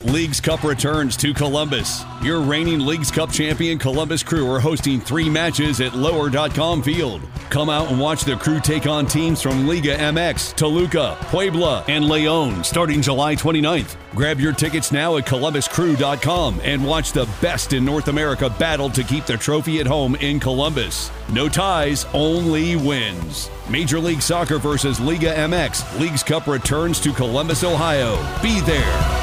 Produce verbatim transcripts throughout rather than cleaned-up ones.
Leagues Cup returns to Columbus. Your reigning Leagues Cup champion Columbus Crew are hosting three matches at lower dot com Field. Come out and watch the Crew take on teams from Liga M X, Toluca, Puebla, and León starting July twenty-ninth. Grab your tickets now at columbus crew dot com and watch the best in North America battle to keep the trophy at home in Columbus. No ties, only wins. Major League Soccer versus Liga M X. Leagues Cup returns to Columbus, Ohio. Be there.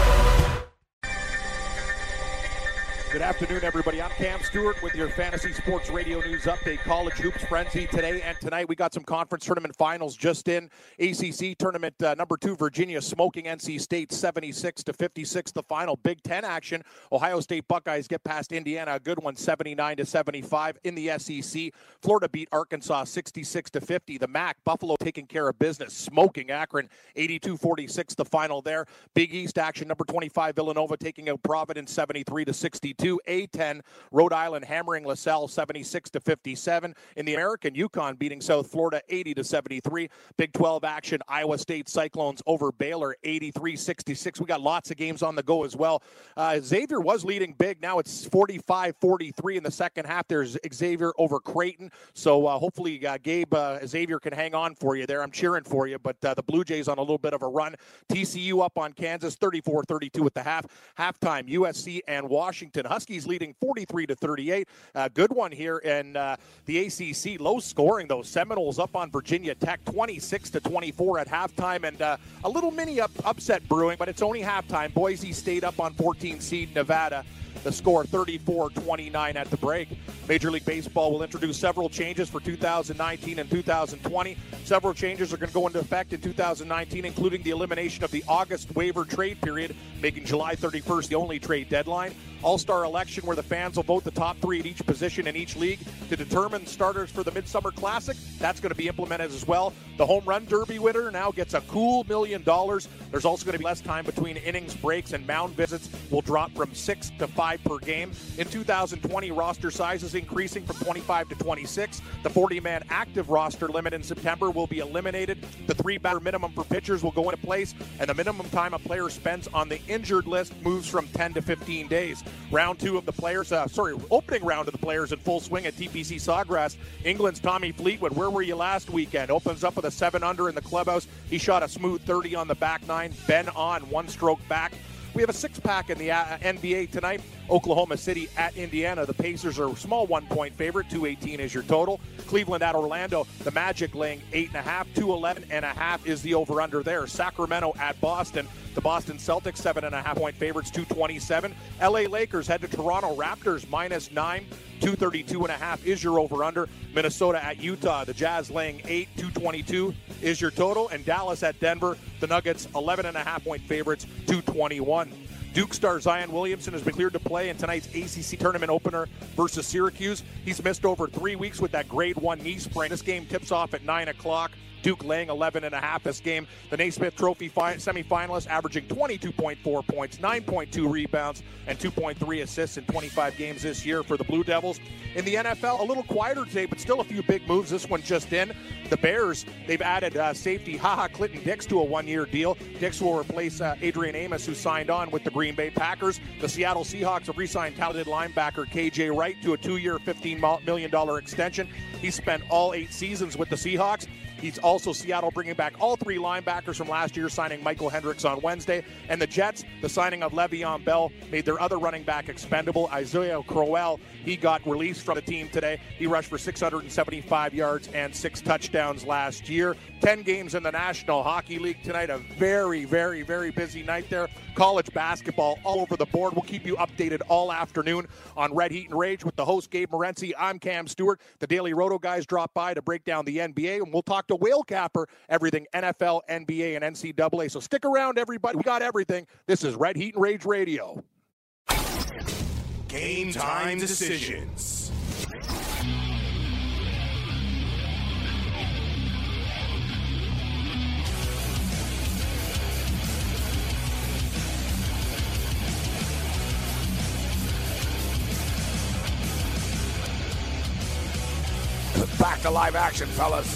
Good afternoon, everybody. I'm Cam Stewart with your Fantasy Sports Radio News Update. College Hoops Frenzy today and tonight. We got some conference tournament finals just in. A C C tournament uh, number two, Virginia smoking N C State seventy-six to fifty-six. The final Big Ten action. Ohio State Buckeyes get past Indiana, a good one, seventy-nine to seventy-five. In the S E C, Florida beat Arkansas sixty-six to fifty. The M A C, Buffalo taking care of business, smoking Akron eighty-two forty-six. The final there. Big East action, number twenty-five, Villanova taking out Providence seventy-three to sixty-two. A ten, Rhode Island hammering LaSalle seventy-six to fifty-seven. In the American, UConn beating South Florida eighty to seventy-three. Big twelve action, Iowa State Cyclones over Baylor eighty-three sixty-six. We got lots of games on the go as well. Uh, Xavier was leading big. Now it's forty-five forty-three in the second half. There's Xavier over Creighton. So uh, hopefully uh, Gabe uh, Xavier can hang on for you there. I'm cheering for you. But uh, the Blue Jays on a little bit of a run. T C U up on Kansas thirty-four thirty-two at the half. Halftime, U S C and Washington. Huskies leading forty-three to thirty-eight. Uh, good one here in uh, the A C C. Low scoring, though. Seminoles up on Virginia Tech twenty-six to twenty-four at halftime. And uh, a little mini up, upset brewing, but it's only halftime. Boise State up on fourteen seed Nevada. The score thirty-four twenty-nine at the break. Major League Baseball will introduce several changes for two thousand nineteen and two thousand twenty. Several changes are going to go into effect in two thousand nineteen, including the elimination of the August waiver trade period, making July thirty-first the only trade deadline. All-Star election where the fans will vote the top three at each position in each league to determine starters for the Midsummer Classic. That's going to be implemented as well. The Home Run Derby winner now gets a cool million dollars. There's also going to be less time between innings breaks, and mound visits will drop from six to five per game. In two thousand twenty, roster sizes increasing from twenty-five to twenty-six. The forty-man active roster limit in September will be eliminated. The three-batter minimum for pitchers will go into place, and the minimum time a player spends on the injured list moves from ten to fifteen days. Round two of the players, uh, sorry, opening round of the players in full swing at T P C Sawgrass. England's Tommy Fleetwood, where were you last weekend? Opens up with a seven under in the clubhouse. He shot a smooth thirty on the back nine. Ben on, one stroke back. We have a six-pack in the uh, N B A tonight. Oklahoma City at Indiana. The Pacers are a small one-point favorite. two eighteen is your total. Cleveland at Orlando. The Magic laying eight and a half. two eleven and a half is the over-under there. Sacramento at Boston. The Boston Celtics, seven and a half point favorites, two twenty-seven. L A Lakers head to Toronto Raptors, minus nine. two thirty-two and a half is your over-under. Minnesota at Utah. The Jazz laying eight. two twenty-two is your total. And Dallas at Denver. The Nuggets, eleven and a half point favorites, two twenty-one. Duke star Zion Williamson has been cleared to play in tonight's A C C tournament opener versus Syracuse. He's missed over three weeks with that grade one knee sprain. This game tips off at nine o'clock. Duke laying eleven and a half this game. The Naismith Trophy fi- semifinalist averaging twenty-two point four points, nine point two rebounds, and two point three assists in twenty-five games this year for the Blue Devils. In the N F L, a little quieter today, but still a few big moves. This one just in. The Bears, they've added uh, safety Haha Clinton Dix to a one-year deal. Dix will replace uh, Adrian Amos, who signed on with the Green Bay Packers. The Seattle Seahawks have re-signed talented linebacker K J Wright to a two-year, fifteen million dollars extension. He spent all eight seasons with the Seahawks. He's also Seattle bringing back all three linebackers from last year, signing Michael Hendricks on Wednesday. And the Jets, the signing of Le'Veon Bell, made their other running back expendable, Isaiah Crowell. He got released from the team today. He rushed for six hundred seventy-five yards and six touchdowns last year. Ten games in the National Hockey League tonight. A very, very, very busy night there. College basketball all over the board. We'll keep you updated all afternoon on Red Heat and Rage with the host, Gabe Morency. I'm Cam Stewart. The Daily Roto guys drop by to break down the N B A, and we'll talk to Whale Capper, everything N F L, N B A, and N C double A. So stick around, everybody. We got everything. This is Red Heat and Rage Radio. Game time decisions. Back to live action, fellas.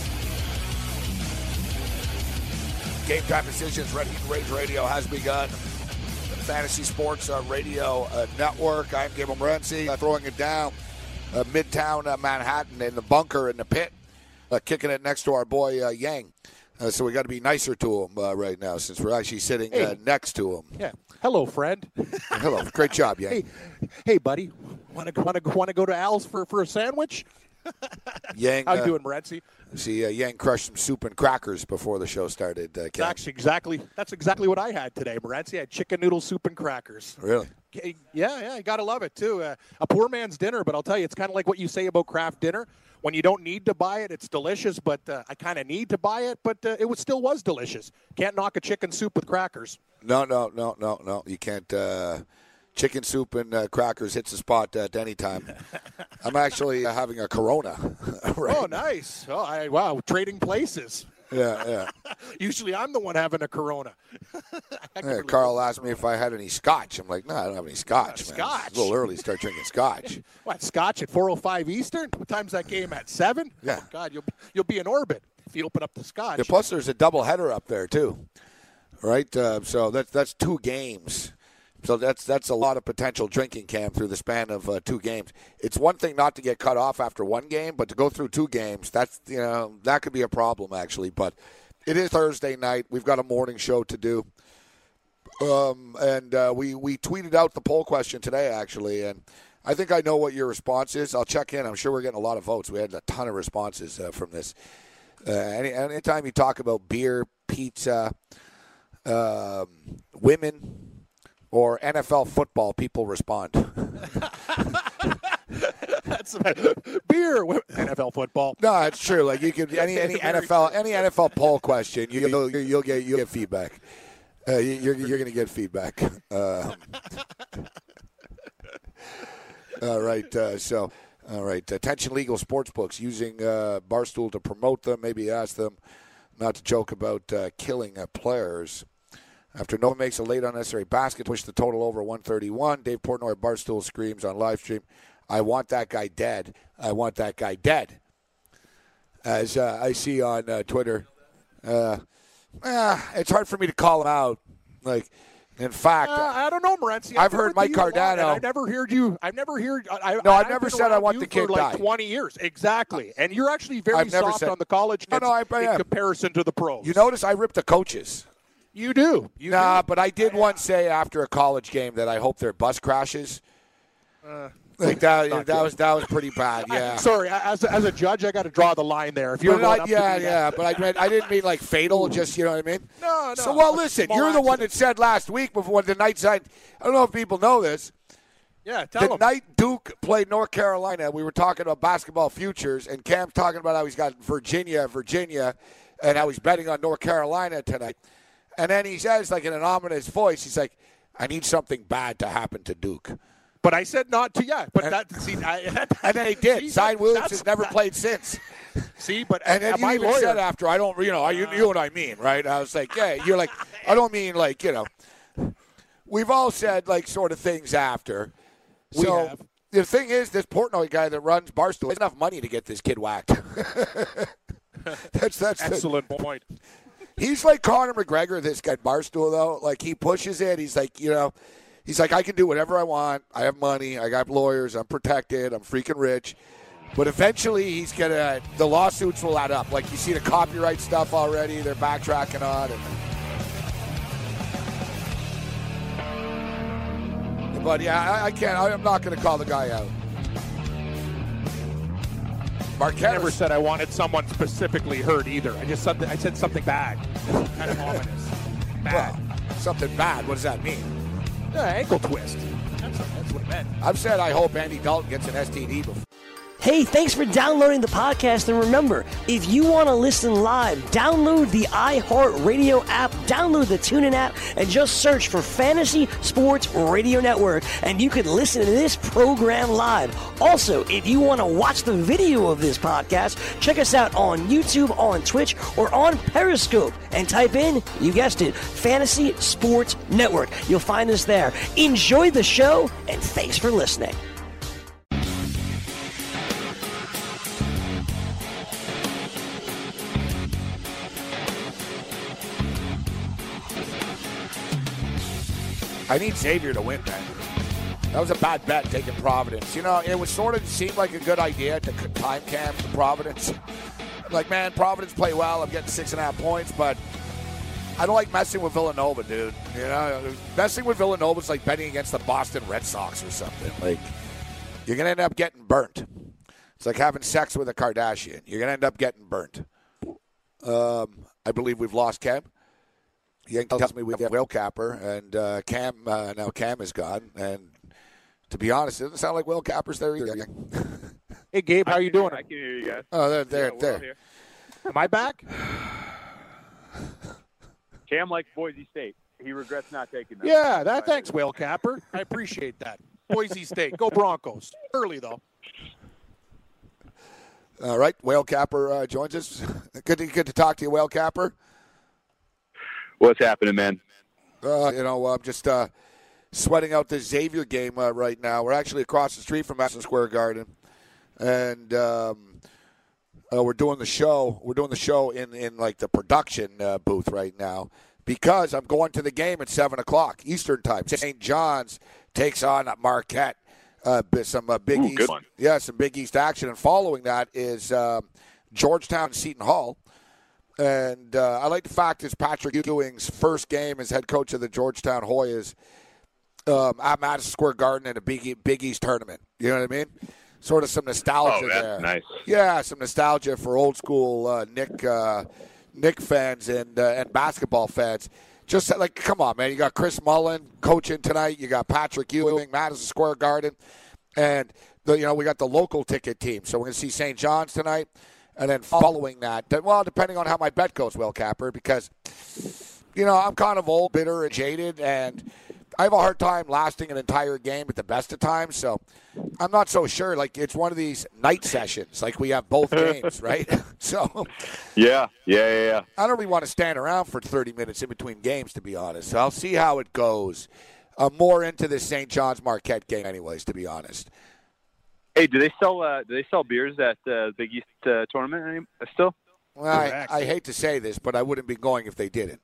Game time decisions. Red Heat Rage Radio has begun. Fantasy Sports uh, Radio uh, Network. I'm Gabriel Morency, uh, throwing it down uh, Midtown uh, Manhattan in the bunker in the pit, uh, kicking it next to our boy uh, Yang. Uh, so we got to be nicer to him uh, right now since we're actually sitting hey. uh, next to him. Yeah. Hello, friend. Hello. Great job, Yang. Hey, hey, buddy. Want to want to want to go to Al's for, for a sandwich? Yang, how you uh, doing, Morency? See, uh, Yang crushed some soup and crackers before the show started. Uh, that's exactly that's exactly what I had today, Morency. I had chicken noodle soup and crackers. Really? Yeah, yeah. You got to love it too. Uh, a poor man's dinner, but I'll tell you, it's kind of like what you say about craft dinner. When you don't need to buy it, it's delicious. But uh, I kind of need to buy it, but uh, it was, still was delicious. Can't knock a chicken soup with crackers. No, no, no, no, no. You can't. Uh, chicken soup and uh, crackers hits the spot at any time. I'm actually uh, having a Corona. Right? Oh, nice. Oh, I, wow. Trading places. Yeah, yeah. Usually I'm the one having a Corona. yeah really Carl asked me if I had any scotch. I'm like, no, I don't have any scotch, man. Scotch? It's a little early to start drinking scotch. What, scotch at four oh five Eastern? What time's that game at? seven? Yeah. Oh, God, you'll, you'll be in orbit if you open up the scotch. Yeah, plus, there's a doubleheader up there, too. Right? Uh, so that's, that's two games. So that's that's a lot of potential drinking, Cam, through the span of uh, two games. It's one thing not to get cut off after one game, but to go through two games, that's you know that could be a problem actually. But it is Thursday night. We've got a morning show to do, um, and uh, we we tweeted out the poll question today actually, and I think I know what your response is. I'll check in. I'm sure we're getting a lot of votes. We had a ton of responses uh, from this. Uh, any anytime you talk about beer, pizza, um, women, or N F L football, people respond. That's beer, N F L football. No, it's true. Like you could any any N F L any N F L poll question, you, you'll you'll get you'll get feedback. Uh, you're you're going to get feedback. Uh, all right. Uh, so, all right. Attention, legal sports books using uh, Barstool to promote them. Maybe ask them not to joke about uh, killing uh, players. After Nova makes a late unnecessary basket, push the total over one thirty-one. Dave Portnoy at Barstool screams on live stream, I want that guy dead. I want that guy dead. As uh, I see on uh, Twitter, uh, eh, it's hard for me to call him out. Like, in fact, uh, I don't know, Morency. I've heard Mike Cardano. I've never heard you. I've never heard. I, no, I've, I've never said I want the kid for like died. twenty years, exactly. And you're actually very I've never soft said, on the college kids no, no, I, I in am. comparison to the pros. You notice I ripped the coaches. You do. You nah, do. but I did once say after a college game that I hope their bus crashes. Uh, like that, that good. was that was pretty bad. Yeah. I, sorry, as a, as a judge, I got to draw the line there. If you're not, up yeah, to yeah, that. but I meant I didn't mean like fatal. Just you know what I mean. No, no. So well, listen, you're the one that said last week before the night side. I don't know if people know this. Yeah, tell the them. night Duke played North Carolina, we were talking about basketball futures, and Cam's talking about how he's got Virginia, Virginia, and how he's betting on North Carolina tonight. And then he says, like in an ominous voice, he's like, I need something bad to happen to Duke. But I said not to yet. But and, that, see, I, and then he did. See, Zion Williams has never that, played since. See, but and then you even lawyer, said after, I don't, you know, you knew what I mean, right? I was like, yeah, you're like, I don't mean like, you know, we've all said like sort of things after. We so have. The thing is, this Portnoy guy that runs Barstool has enough money to get this kid whacked. that's that's excellent the, point. He's like Conor McGregor, this guy Barstool, though. Like, he pushes it. He's like, you know, he's like, I can do whatever I want. I have money. I got lawyers. I'm protected. I'm freaking rich. But eventually, he's going to, the lawsuits will add up. Like, you see the copyright stuff already. They're backtracking on it. But, yeah, I, I can't, I'm not going to call the guy out. Marquette I never said I wanted someone specifically hurt either. I just said I said something bad, kind of ominous. Bad. Well, something bad. What does that mean? Yeah, ankle twist. That's, that's what it meant. I've said I hope Andy Dalton gets an S T D before. Hey, thanks for downloading the podcast. And remember, if you want to listen live, download the iHeartRadio app, download the TuneIn app, and just search for Fantasy Sports Radio Network, and you can listen to this program live. Also, if you want to watch the video of this podcast, check us out on YouTube, on Twitch, or on Periscope, and type in, you guessed it, Fantasy Sports Network. You'll find us there. Enjoy the show, and thanks for listening. I I need Xavier to win, man. That was a bad bet taking Providence. You know, it was sort of seemed like a good idea to time camp to Providence. Like, man, Providence play well. I'm getting six and a half points, but I don't like messing with Villanova, dude. You know, messing with Villanova is like betting against the Boston Red Sox or something. Like, you're going to end up getting burnt. It's like having sex with a Kardashian. You're going to end up getting burnt. Um, I believe we've lost Cam. Yank tells me we have Will Capper, and uh, Cam, uh, now Cam is gone. And to be honest, it doesn't sound like Will Capper's there either. Hey, Gabe, how you doing? I can hear you guys. Oh, there, there, yeah, there. Am I back? Cam likes Boise State. He regrets not taking them. Yeah, that. Thanks, Will Capper. I appreciate that. Boise State. Go Broncos. Early, though. All right, Whale Capper uh, joins us. Good to, good to talk to you, Whale Capper. What's happening, man? Uh, you know, I'm just uh, sweating out the Xavier game uh, right now. We're actually across the street from Madison Square Garden, and um, uh, we're doing the show. We're doing the show in, in like the production uh, booth right now because I'm going to the game at seven o'clock Eastern time. Saint John's takes on Marquette. Uh, some uh, Big Ooh, East, good one. yeah, some Big East action, and following that is um, Georgetown and Seton Hall. And uh, I like the fact it's Patrick Ewing's first game as head coach of the Georgetown Hoyas um, at Madison Square Garden in a Big, Big East tournament. You know what I mean? Sort of some nostalgia oh, that's there. Nice. Yeah, some nostalgia for old school uh, Nick uh, Nick fans and uh, and basketball fans. Just like, come on, man. You got Chris Mullen coaching tonight. You got Patrick Ewing, Madison Square Garden. And, the, you know, we got the local ticket team. So we're going to see Saint John's tonight. And then following that, well, depending on how my bet goes, Will Capper, because, you know, I'm kind of old, bitter, and jaded, and I have a hard time lasting an entire game at the best of times. So I'm not so sure. Like, it's one of these night sessions. Like, we have both games, right? So yeah, yeah, yeah, yeah. I don't really want to stand around for thirty minutes in between games, to be honest. So I'll see how it goes. I'm more into this Saint John's Marquette game anyways, to be honest. Hey, do they sell uh, do they sell beers at the uh, Big East uh, tournament any- still? Well, I, I hate to say this, but I wouldn't be going if they didn't.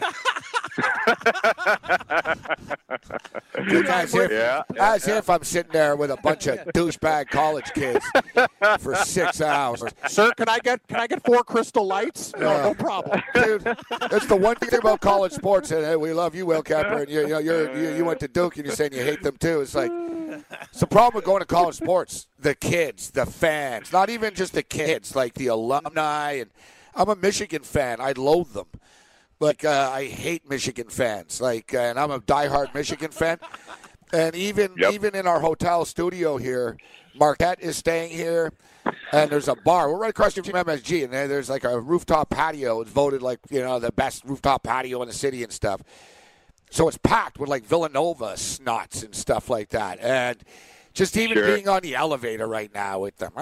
as if, yeah, as yeah. if I'm sitting there with a bunch of douchebag college kids for six hours. Sir, can I get can I get four Crystal Lights? No, Yeah. no problem. Dude, that's the one thing about college sports. And hey, we love you, Will Capper, and you, you know you're, you, you went to Duke, and you're saying you hate them too. It's like it's the problem with going to college sports. The kids, the fans, not even just the kids, like the alumni. And I'm a Michigan fan. I loathe them. Like, uh, I hate Michigan fans. Like, uh, and I'm a diehard Michigan fan. And even Yep. even in our hotel studio here, Marquette is staying here, and there's a bar. We're right across from M S G, and there's like a rooftop patio. It's voted like, you know, the best rooftop patio in the city and stuff. So it's packed with like Villanova snots and stuff like that. And just even Sure. being on the elevator right now with them,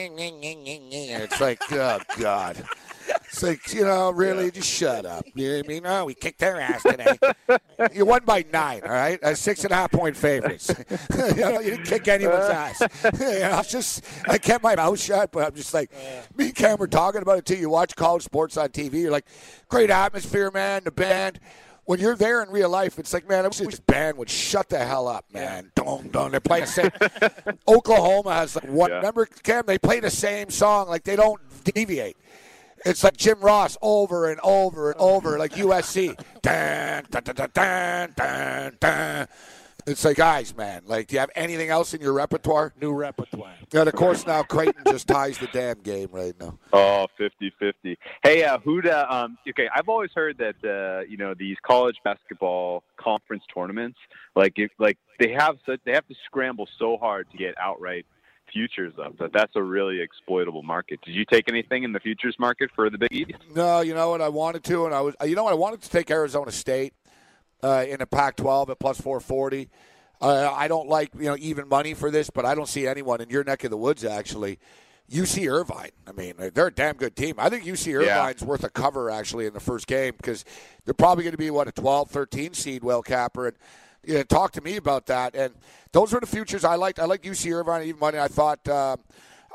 it's like, oh, God. It's like, you know, really, yeah. Just shut up. You know what I mean? Oh, we kicked their ass today. You won by nine, all right? Uh, six and a half point favorites. you know, you didn't kick anyone's ass. you know, I just, I kept my mouth shut, but I'm just like, yeah. me and Cam were talking about it too. You watch college sports on T V, you're like, great atmosphere, man, the band. When you're there in real life, it's like, man, I wish this band would shut the hell up, man. Don't, don't. They're playing the same. Oklahoma has like one. Yeah. Remember, Cam, they play the same song. Like, they don't deviate. It's like Jim Ross over and over and over, like U S C. Dun, dun, dun, dun, dun, dun, dun. It's like, guys, man, like, do you have anything else in your repertoire? New repertoire. And, of course, now Creighton just ties the damn game right now. Oh, fifty-fifty. Hey, uh, Huda, um, okay, I've always heard that, uh, you know, these college basketball conference tournaments, like, if, like they have such, they have to scramble so hard to get outright futures up, that that's a really exploitable market. Did you take anything in the futures market for the Big East? No, you know what, I wanted to, and I was, you know what, I wanted to take Arizona State uh, in a Pac twelve at plus four forty. Uh, I don't like, you know, even money for this, but I don't see anyone in your neck of the woods, actually. U C Irvine, I mean, they're a damn good team. I think U C Irvine's yeah. worth a cover, actually, in the first game, because they're probably going to be, what, a twelve, thirteen seed, Will Capper, and you know, talk to me about that. And those were the futures I liked. I liked U C Irvine, even money. I thought, uh,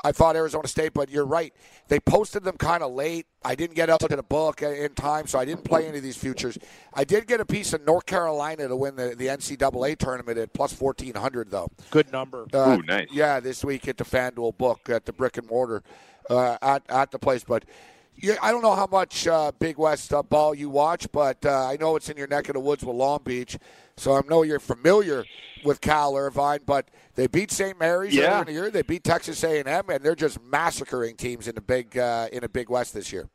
I thought Arizona State, but you're right. They posted them kind of late. I didn't get up to the book in time, so I didn't play any of these futures. I did get a piece of North Carolina to win the, the N C double A tournament at plus fourteen hundred, though. Good number. Uh, Ooh, nice. Yeah, this week at the FanDuel book at the brick and mortar uh, at, at the place. But yeah, I don't know how much uh, Big West uh, ball you watch, but uh, I know it's in your neck of the woods with Long Beach. So I know you're familiar with Cal Irvine, but they beat Saint Mary's yeah. earlier in the year. They beat Texas A and M, and they're just massacring teams in the big uh, in the Big West this year.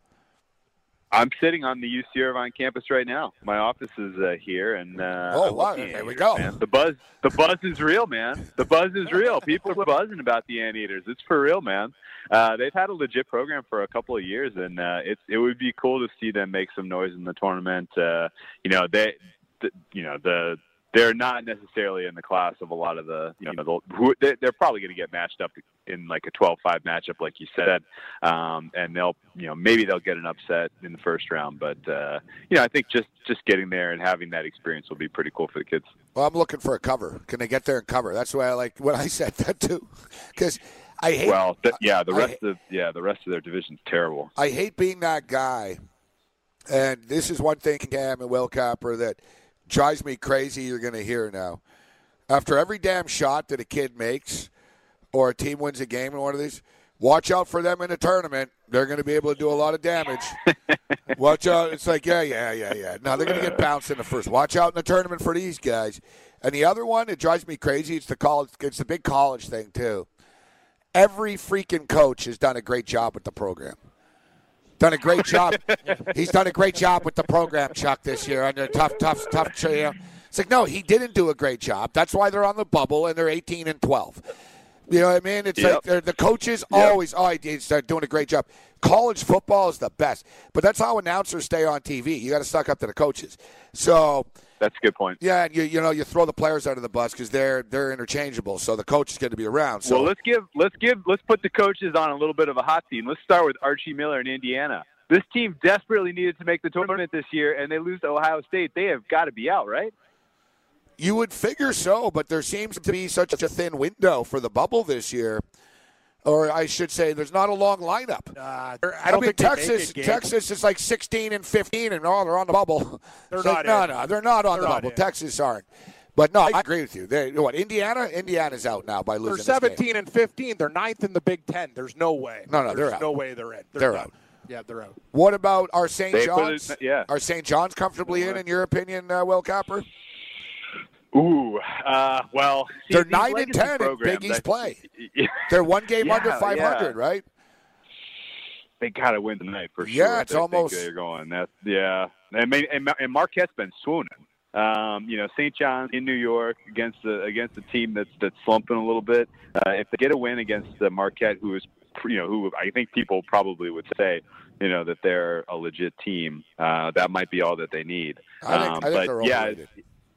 I'm sitting on the U C Irvine campus right now. My office is uh, here, and uh, oh, I'm wow, looking there we here, go. Man. The buzz, the buzz is real, man. The buzz is real. People are buzzing about the Anteaters. It's for real, man. Uh, they've had a legit program for a couple of years, and uh, it's it would be cool to see them make some noise in the tournament. Uh, you know, they, the, you know, the. They're not necessarily in the class of a lot of the, you know, the, who, they're probably going to get matched up in like a twelve five matchup, like you said. Um, and they'll, you know, maybe they'll get an upset in the first round. But, uh, you know, I think just, just getting there and having that experience will be pretty cool for the kids. Well, I'm looking for a cover. Can they get there and cover? That's why I like when I said that too. Because I hate. Well, th- yeah, the rest I, of, yeah, the rest of their division's terrible. I hate being that guy. And this is one thing, Cam and Will Capper, that drives me crazy you're going to hear now. After every damn shot that a kid makes or a team wins a game in one of these, watch out for them in a tournament. They're going to be able to do a lot of damage. Watch out. It's like, yeah, yeah, yeah, yeah. No, they're going to get bounced in the first. Watch out in the tournament for these guys. And the other one, it drives me crazy. It's the college. It's the big college thing, too. Every freaking coach has done a great job with the program. Done a great job. He's done a great job with the program, Chuck, this year under tough, tough, tough. You know. It's like, no, he didn't do a great job. That's why they're on the bubble and they're eighteen and twelve. You know what I mean? It's yep. like the coaches yep. always, oh, he's doing a great job. College football is the best, but that's how announcers stay on T V. You got to suck up to the coaches. So that's a good point. Yeah, and you you know you throw the players under the bus because they're they're interchangeable. So the coach is going to be around. So well, let's give let's give let's put the coaches on a little bit of a hot seat. Let's start with Archie Miller in Indiana. This team desperately needed to make the tournament this year, and they lose to Ohio State. They have got to be out, right? You would figure so, but there seems to be such a thin window for the bubble this year. Or I should say, there's not a long lineup. Uh, I I don't mean, think Texas, it, Texas is like sixteen and fifteen, and all they're on the bubble. They're It's not like, no, in. no, they're not on They're the not bubble. in. Texas aren't. But no, I agree with you. They, what Indiana? Indiana's out now by losing. They're this game. seventeen and fifteen. They're ninth in the Big Ten. There's no way. No, no, There's they're out. no way they're in. They're, They're done. out. Yeah, they're out. What about our Saint They put John's? it- yeah. Are Saint John's comfortably in, in your opinion, uh, Will Capper? Ooh, uh, well, see, They're these nine and legacy ten in programs, Big East I- play. Yeah, They're one game Yeah, under five hundred, yeah. right? they got to win tonight for sure. Yeah, it's They think almost- they're going. That's yeah, and maybe, and, and Marquette's been swooning. Um, you know, Saint John's in New York against the against a team that's that's slumping a little bit. Uh, if they get a win against the Marquette, who is you know who I think people probably would say you know that they're a legit team, uh, that might be all that they need. I think, um, I think but they're yeah. overrated.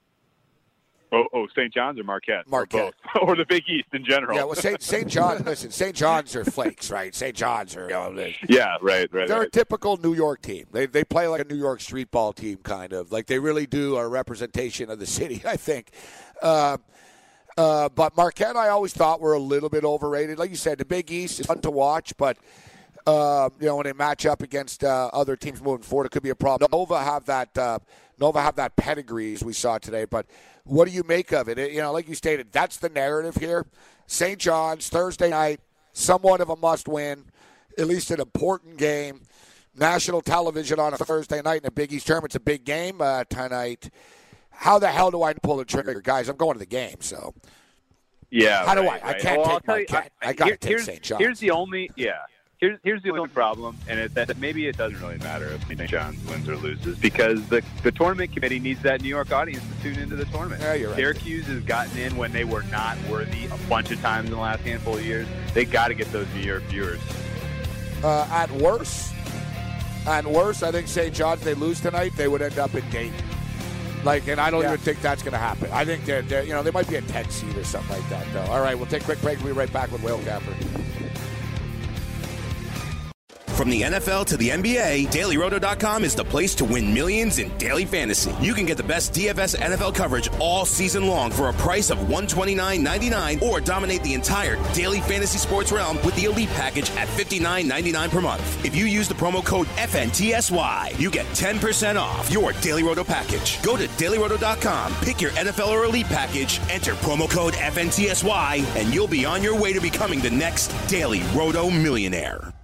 Oh, oh, Saint John's or Marquette? Marquette. Or, both. Or the Big East in general. Yeah, well, Saint Saint John. Listen, Saint John's are flakes, right? Saint John's are. You know, they, yeah, right, right. they're right. a typical New York team. They they play like a New York street ball team, kind of. Like they really do a representation of the city, I think. Uh, uh, but Marquette, I always thought were a little bit overrated. Like you said, the Big East is fun to watch, but uh, you know when they match up against uh, other teams moving forward, it could be a problem. Nova have that. Uh, Nova have that pedigree as we saw today, but what do you make of it? it? You know, like you stated, that's the narrative here. Saint John's, Thursday night, somewhat of a must-win, at least an important game. National television on a Thursday night in a Big East tournament. It's a big game uh, tonight. How the hell do I pull the trigger? Guys, I'm going to the game, so. Yeah. How do right, I? I right. can't well, take I'll tell you, Marquette. I, I got to here- take here's- Saint John's. Here's the only, yeah. Here's, here's the only problem, and it's that maybe it doesn't really matter if Saint John's wins or loses because the, the tournament committee needs that New York audience to tune into the tournament. Yeah, you're right. Syracuse has gotten in when they were not worthy a bunch of times in the last handful of years. They got to get those New York viewers. Uh, at worst, at worst, I think Saint John's, they lose tonight, they would end up in Dayton. Like, and I don't Yeah. even think that's going to happen. I think they're, they're, you know, they might be a ten seed or something like that, though. All right, we'll take a quick break. We'll be right back with Will Capper. From the N F L to the N B A, Daily Roto dot com is the place to win millions in daily fantasy. You can get the best D F S N F L coverage all season long for a price of one hundred twenty-nine dollars and ninety-nine cents, or dominate the entire daily fantasy sports realm with the Elite package at fifty-nine ninety-nine per month. If you use the promo code F N T S Y, you get ten percent off your Daily Roto package. Go to Daily Roto dot com, pick your N F L or Elite package, enter promo code F N T S Y, and you'll be on your way to becoming the next Daily Roto millionaire.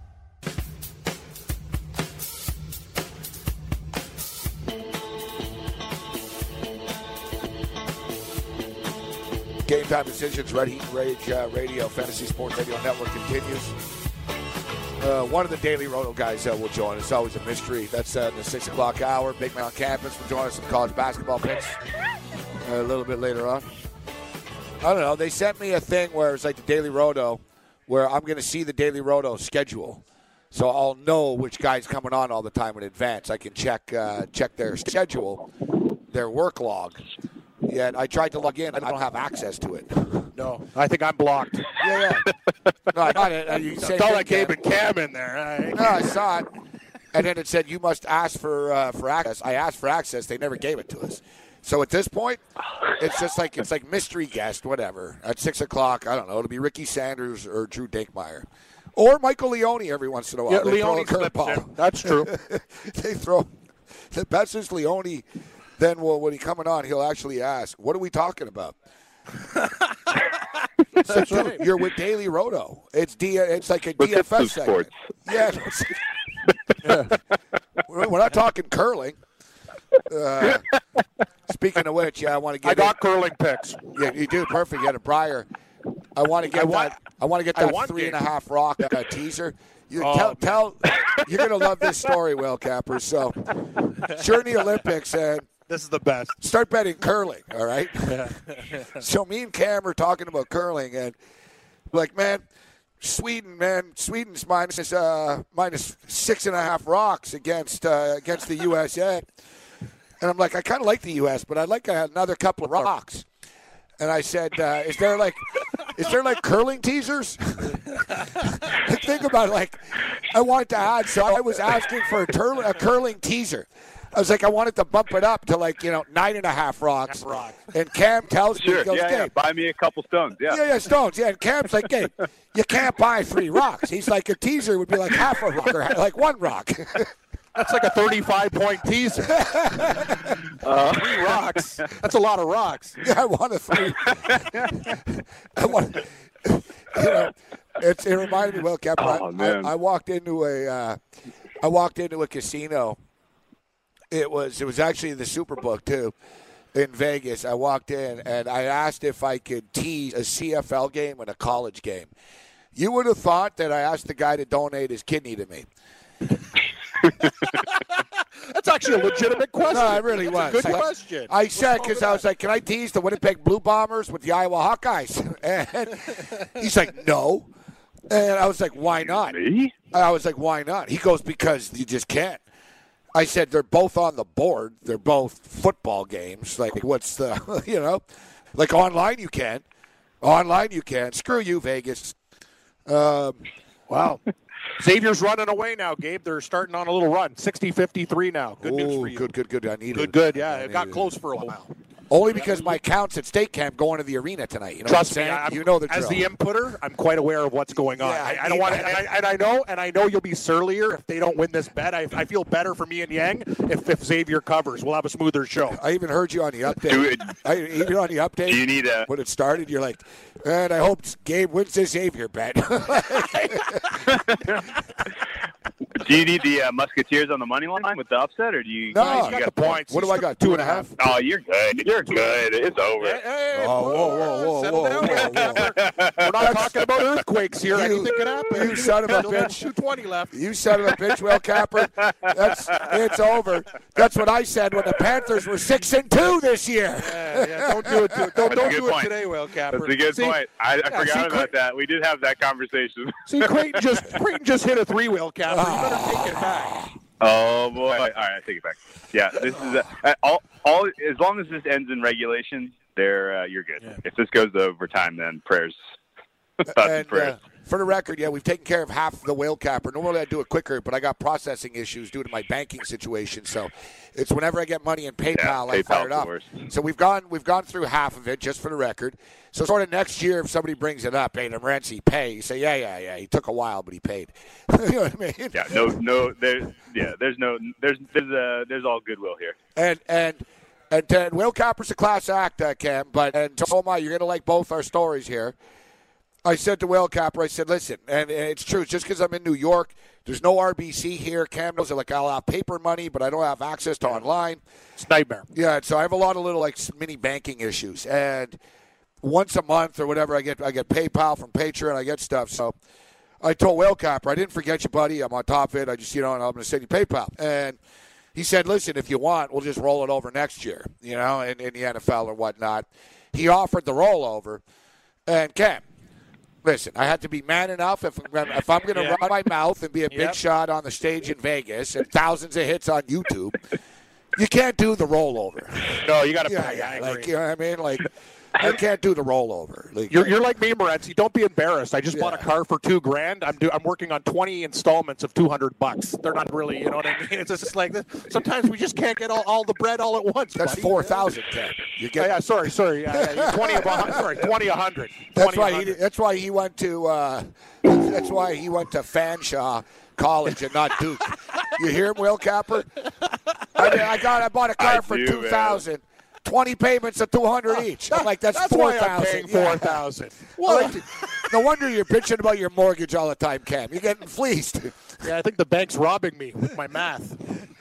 Game Time Decisions, Red Heat Rage uh, Radio, Fantasy Sports Radio Network continues. Uh, one of the Daily Roto guys uh, will join us. It's always a mystery. That's uh, in the six o'clock hour. Big Man on Campus will join us some college basketball picks uh, a little bit later on. I don't know. They sent me a thing where it's like the Daily Roto, where I'm going to see the Daily Roto schedule. So I'll know which guy's coming on all the time in advance. I can check uh, check their schedule, their work log. Yet I tried to log in, and I don't have access to it. No, I think I'm blocked. Yeah, yeah. No, I got it. You I thought I gave it Cam in there. Right? No, I saw it. And then it said, you must ask for uh, for access. I asked for access. They never gave it to us. So at this point, it's just like it's like mystery guest, whatever. At six o'clock, I don't know. It'll be Ricky Sanders or Drew Dinkmeyer. Or Michael Leone every once in a while. Yeah, they Leone throw a curveball. That's true. They throw the best is Leone. Then well, when he's coming on, he'll actually ask, what are we talking about? So, dude, you're with Daily Roto. It's D. It's like a Let's D F S hit some segment. Yeah. Yeah. We're not talking curling. Uh, speaking of which, yeah, I want to get. I got in. curling picks. Yeah, you do perfect. You had a Briar. I want to get I want, that. I want to get I that want three and a it. half rock uh, teaser. You Oh, tell, man. tell you're gonna love this story, Will Capper. So, during the Olympics, and This is the best. start betting curling. All right. So me and Cam are talking about curling, and like, man, Sweden, man, Sweden's minus uh, minus six and a half rocks against uh, against the U S A. And I'm like, I kind of like the U S, but I'd like another couple of rocks. And I said, uh, is there like, is there like curling teasers? Think about it, like, I wanted to add, so I was asking for a, tur- a curling teaser. I was like, I wanted to bump it up to like, you know, nine and a half rocks. Rock. And Cam tells me, Sure, he goes, yeah, yeah. Gabe, Buy me a couple stones, yeah. yeah, yeah, stones. Yeah, and Cam's like, Gabe, you can't buy three rocks. He's like, a teaser would be like half a rock or like one rock. That's like a thirty-five point teaser. uh, Three rocks. That's a lot of rocks. Yeah, I want a three. I want, you know, it's, it reminded me, well, Cap, Oh, I, man. I, I walked into a, uh, I walked into a casino. It was, it was actually the Superbook too, in Vegas. I walked in and I asked if I could tease a C F L game and a college game. You would have thought that I asked the guy to donate his kidney to me. That's actually a legitimate question. No, it really That's was. a good I- question. I said, because I was like, can I tease the Winnipeg Blue Bombers with the Iowa Hawkeyes? And he's like, no. And I was like, why not? Me? I was like, why not? He goes, because you just can't. I said, they're both on the board. They're both football games. Like, what's the, you know? Like, online you can. Online you can. Screw you, Vegas. Um, Wow. Xavier's running away now, Gabe. They're starting on a little run. sixty fifty-three now. Good news ooh, for you. Good, good, good. I need Good, it. good. Yeah, I it got needed close for a while. Only because my counts at state camp going to the arena tonight. You know Trust what me, I'm saying? I'm, you know the as drill. the inputter, I'm quite aware of what's going on. Yeah, I, I I don't need want, to, that. and, I, and I know, and I know you'll be surlier if they don't win this bet. I, I feel better for me and Yang if, if Xavier covers. We'll have a smoother show. I even heard you on the Do update. it. I, even on the update, Do you need a? when it started, you're like, and I hope Gabe wins this Xavier bet. Do you need the uh, Musketeers on the money line with the upset, or do you? No, you I got got the points. What do I got? Two and a half? Oh, you're good. You're good. It's over. Hey, hey, Oh, whoa, whoa, whoa, settle whoa, down. whoa, whoa. We're not talking about earthquakes here. You- Anything can happen. you son of a Still got bitch. two twenty left. You son of a bitch, Will Capper. That's it's over. That's what I said when the Panthers were six and two this year. Yeah, yeah, don't do it. To, don't That's a don't good do it point. today, Will Capper. That's a good See, point. I, I yeah, forgot see, about Cray- that. We did have that conversation. See, Creighton just Creighton just hit a three, Will Capper. You better take it back. Oh boy! All right, I take it back. Yeah, this is a, uh, all. All as long as this ends in regulation, there uh, you're good. Yeah. If this goes to overtime, then prayers. Thoughts and And prayers. uh, For the record, yeah, we've taken care of half the whale capper. Normally I do it quicker, but I got processing issues due to my banking situation. So it's whenever I get money in PayPal, yeah, I fire it PayPal's up. the worst. So we've gone we've gone through half of it, just for the record. So sort of next year, if somebody brings it up, hey, Morency, pay. You say, yeah, yeah, yeah. He took a while, but he paid. You know what I mean? Yeah, no, no, there's, yeah, there's no, there's, there's, uh, there's all goodwill here. And and and, and Whale Capper's a class act, uh, Cam. But and so am I. You're gonna like both our stories here. I said to Whale Capper, I said, listen, and, and it's true. Just because I'm in New York, there's no R B C here. Cam knows that, like, I'll have paper money, but I don't have access to online. It's a nightmare. Yeah, so I have a lot of little like mini banking issues, and once a month or whatever, I get I get PayPal from Patreon, I get stuff. So I told Whale Capper, I didn't forget you, buddy. I'm on top of it. I just, you know, and I'm going to send you PayPal. And he said, listen, if you want, we'll just roll it over next year, you know, in, in the N F L or whatnot. He offered the rollover, and Cam. Listen, I had to be man enough if, if I'm going to Yeah. run my mouth and be a big Yep. shot on the stage in Vegas and thousands of hits on YouTube. You can't do the rollover. No, you got to Yeah, pay. yeah, I like, agree. you know what I mean? Like, I can't do the rollover. Like, You're, you're like me, Morency. Don't be embarrassed. I just Yeah. bought a car for two grand. I'm do, I'm working on twenty installments of two hundred bucks. They're not really, you know what I mean? It's just like this. Sometimes we just can't get all, all the bread all at once. that's buddy. four thousand, Ken. You Oh, get yeah, sorry, sorry. Yeah, yeah, twenty of a hundred. Sorry, twenty a hundred. That's why he. That's why he went to. Uh, that's why he went to Fanshawe College and not Duke. You hear him, Will Capper? I, mean, I got. I bought a car I for do, two man. thousand. Twenty payments of two hundred each. I'm like, that's, That's four why I'm thousand. paying four thousand. Well, no wonder you're bitching about your mortgage all the time, Cam. You're getting fleeced. Yeah, I think the bank's robbing me with my math.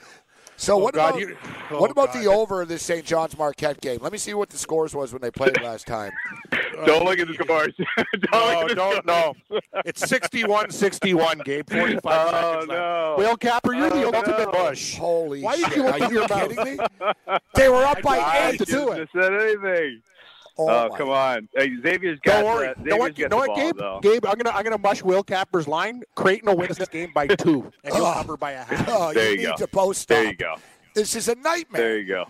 So Oh, what God, about you- oh, what about God. the over of this Saint John's Marquette game? Let me see what the scores was when they played last time. Don't look at the scores. don't No, look at the don't, no. It's sixty-one sixty-one, Gabe. forty-five Oh, seconds no. left. Will Capper, you're the Oh, ultimate no. bush. Holy Why did shit! you Are open you your mouth? kidding me? They were up by I eight. to do it. Just said anything. Oh, Oh, my come on. Hey, Xavier's got Don't worry. uh, You know Xavier's what, you got know the what ball, Gabe? though. Gabe, I'm gonna I'm gonna mush Will Capper's line. Creighton will win this game by two, and he'll Oh. cover by a half. Oh, There you you need go. to post stop. There you go. This is a nightmare. There you go.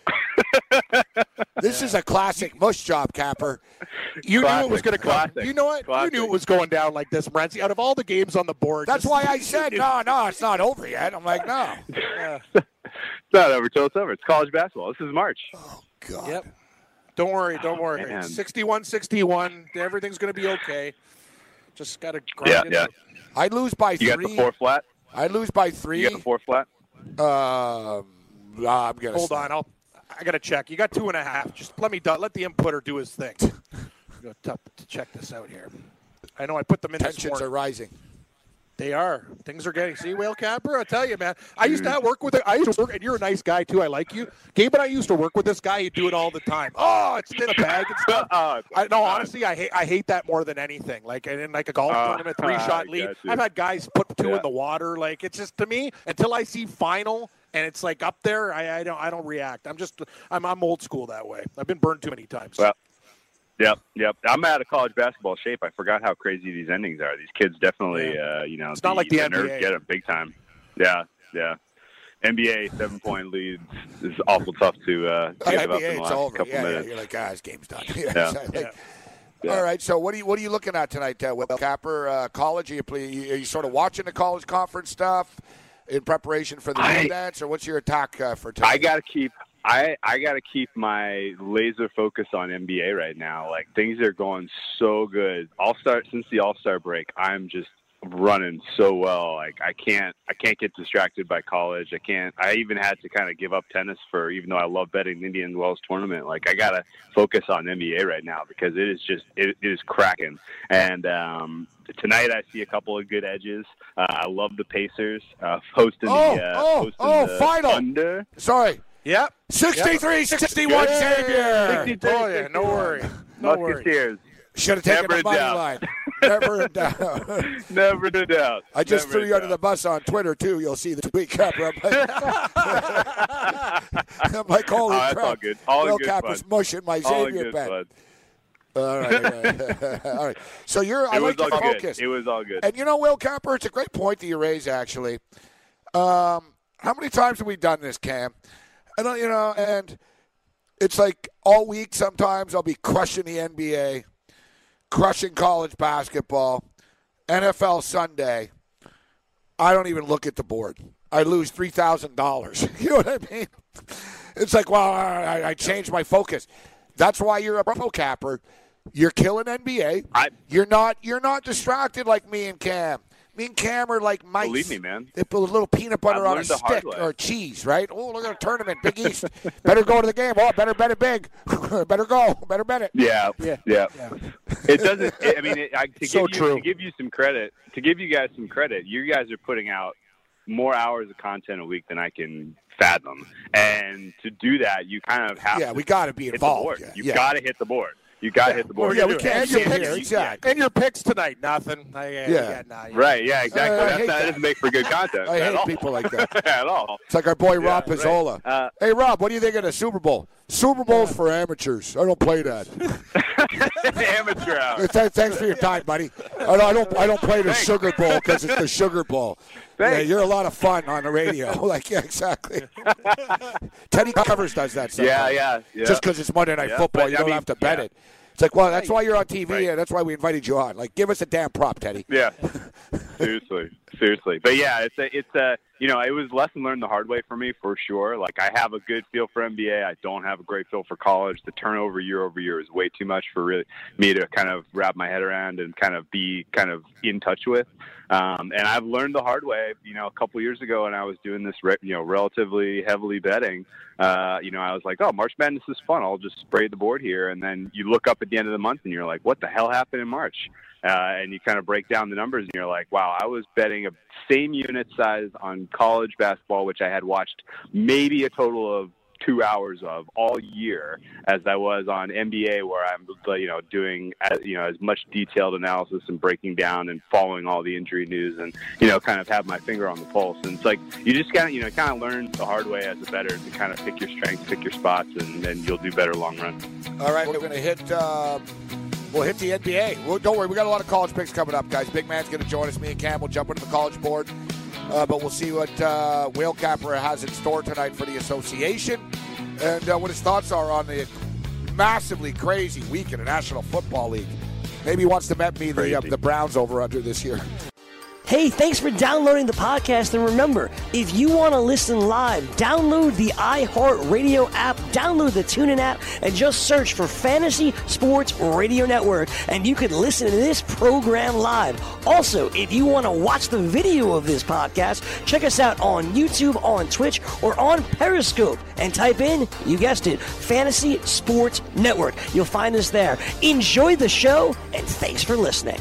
This is a classic mush job, Capper. You knew it Classic, was going to come. classic, You know what? classic. You knew it was going down like this, Morency. Out of all the games on the board, That's just- why I said, no, no, it's not over yet. I'm like, no. Yeah. It's not over till it's over. It's college basketball. This is March. Oh, God. Yep. Don't worry. Don't worry. man. sixty-one sixty-one. Everything's going to be okay. Just got to grind Yeah, it yeah. out. I lose by You got three. the four flat? I lose by three. You got the four flat? Um, I'm gonna Hold stop. on. I'll. I got to check. You got two and a half. Just let me do, let the inputter do his thing. I'm going to check this out here. I know I put them in this Tensions morning. are rising. They are. Things are getting. See, Whale Capper, I tell you, man. I used to work with. A, I used to work, and you're a nice guy too. I like you, Gabe. And I used to work with this guy. He'd do it all the time. Oh, it's in a bag and stuff. Oh, I no, honestly, I hate. I hate that more than anything. Like in like a golf Oh, tournament, three shot I lead. got you. I've had guys put two Yeah. in the water. Like it's just to me until I see final and it's like up there. I, I don't. I don't react. I'm just. I'm. I'm old school that way. I've been burned too many times. Well, yep, yep. I'm out of college basketball shape. I forgot how crazy these endings are. These kids definitely, uh, you know, It's not like the N B A. nerds get them big time. Yeah, yeah. N B A seven point leads is awful tough to uh, give N up B A, in the it's last over. couple Yeah, yeah, minutes. you're like, ah, this game's done. Yeah, Yeah. so, like, Yeah. Yeah. All right. So what are you what are you looking at tonight, uh, Will Capper? Uh, college? Are you, play, are you sort of watching the college conference stuff in preparation for the I- dance, or what's your attack uh, for tonight? I got to keep. I, I got to keep my laser focus on N B A right now. Like things are going so good. All star since the All Star break, I'm just running so well. Like I can't I can't get distracted by college. I can't. I even had to kind of give up tennis for even though I love betting the Indian Wells tournament. Like I gotta focus on N B A right now because it is just it, it is cracking. And um, tonight I see a couple of good edges. Uh, I love the Pacers uh, hosting Oh, the uh, oh, hosting oh, the final. Thunder. Sorry. Yep. sixty-three sixty-one, Xavier. Oh yeah. No worry. No worry. Musketeers. Should have taken Never the in money doubt. line. Never in doubt. Never in doubt. I just Never threw in you under doubt. the bus on Twitter, too. You'll see the tweet, Capper. I'm like, I'm like holy Oh, that's crap. all good. All in Will good Capper's fun. mushing my All in Xavier good bet. fun. All right, all right. All right. So you're, I It like was your all good. focus. It was all good. And you know, Will Capper, it's a great point that you raise, actually. Um, how many times have we done this, Cam? And, uh, you know, and it's like all week sometimes I'll be crushing the N B A, crushing college basketball, N F L Sunday, I don't even look at the board. I lose three thousand dollars. You know what I mean? It's like, well, I, I changed my focus. That's why you're a pro capper. You're killing N B A. I, you're not You're not distracted like me and Cam. Me and Cam are like mice. Believe me, man. They put a little peanut butter I've on a stick or cheese, right? Oh, look at a tournament, Big East. Better go to the game. Oh, better bet it big. Better go. Better bet it. Yeah, yeah, yeah. yeah. It doesn't. It, I mean, it, I, to so give you true. to give you some credit, to give you guys some credit, you guys are putting out more hours of content a week than I can fathom, and to do that, you kind of have. Yeah, to we got to be hit involved. The board. Yeah. You've yeah. got to hit the board. You got to yeah. hit the board. Well, yeah, we And can't your sit picks- here. Exactly. And your picks tonight, nothing. I, I, Yeah. yeah, nah, yeah. Right, yeah, exactly. I That's hate not, that that. doesn't make for good content I at hate all. people like that. At all. It's like our boy Rob Yeah, Pizzola. right. Uh, hey, Rob, what do you think of the Super Bowl? Super Bowl's for amateurs. I don't play that. Amateur hour. Th- Thanks for your time, buddy. I don't. I don't, I don't play the Thanks. Sugar Bowl because it's the Sugar Bowl. Yeah, Thanks. you're a lot of fun on the radio. Like, yeah, exactly. Teddy Covers does that sometimes. Yeah, yeah, yeah. Just because it's Monday Night Yeah, Football, but, you I don't mean, have to bet yeah. it. It's like, well, that's why you're on T V, Right. and that's why we invited you on. Like, give us a damn prop, Teddy. Yeah, seriously, seriously. But yeah, it's a, it's a, you know, it was lesson learned the hard way for me for sure. Like I have a good feel for N B A, I don't have a great feel for college. The turnover year over year is way too much for really me to kind of wrap my head around and kind of be kind of in touch with. Um, and I've learned the hard way. You know, a couple years ago, when I was doing this, re- you know, relatively heavily betting. Uh, you know, I was like, oh, March Madness is fun. I'll just spray the board here. And then you look up at the end of the month and you're like, what the hell happened in March? Uh, and you kind of break down the numbers and you're like, wow, I was betting a same unit size on college basketball, which I had watched maybe a total of two hours of all year as I was on N B A, where I'm, you know, doing, as, you know, as much detailed analysis and breaking down and following all the injury news and, you know, kind of have my finger on the pulse. And it's like, you just kind of, you know, kind of learn the hard way as a bettor to kind of pick your strengths, pick your spots, and then you'll do better long run. All right, we're going to hit uh, we'll hit the N B A. Well, don't worry, we got a lot of college picks coming up, guys. Big Man's going to join us. Me and Cam will jump into the college board. Uh, but we'll see what uh, Whale Capper has in store tonight for the association and uh, what his thoughts are on the massively crazy week in the National Football League. Maybe he wants to bet me the, uh, the Browns over under this year. Hey, thanks for downloading the podcast. And remember, if you want to listen live, download the iHeartRadio app, download the TuneIn app, and just search for Fantasy Sports Radio Network, and you can listen to this program live. Also, if you want to watch the video of this podcast, check us out on YouTube, on Twitch, or on Periscope, and type in, you guessed it, Fantasy Sports Network. You'll find us there. Enjoy the show, and thanks for listening.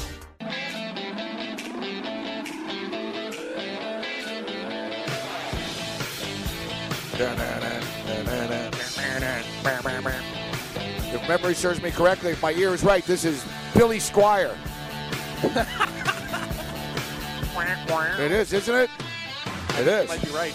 If memory serves me correctly, if my ear is right, this is Billy Squier. It is, isn't it? It is. Might be right.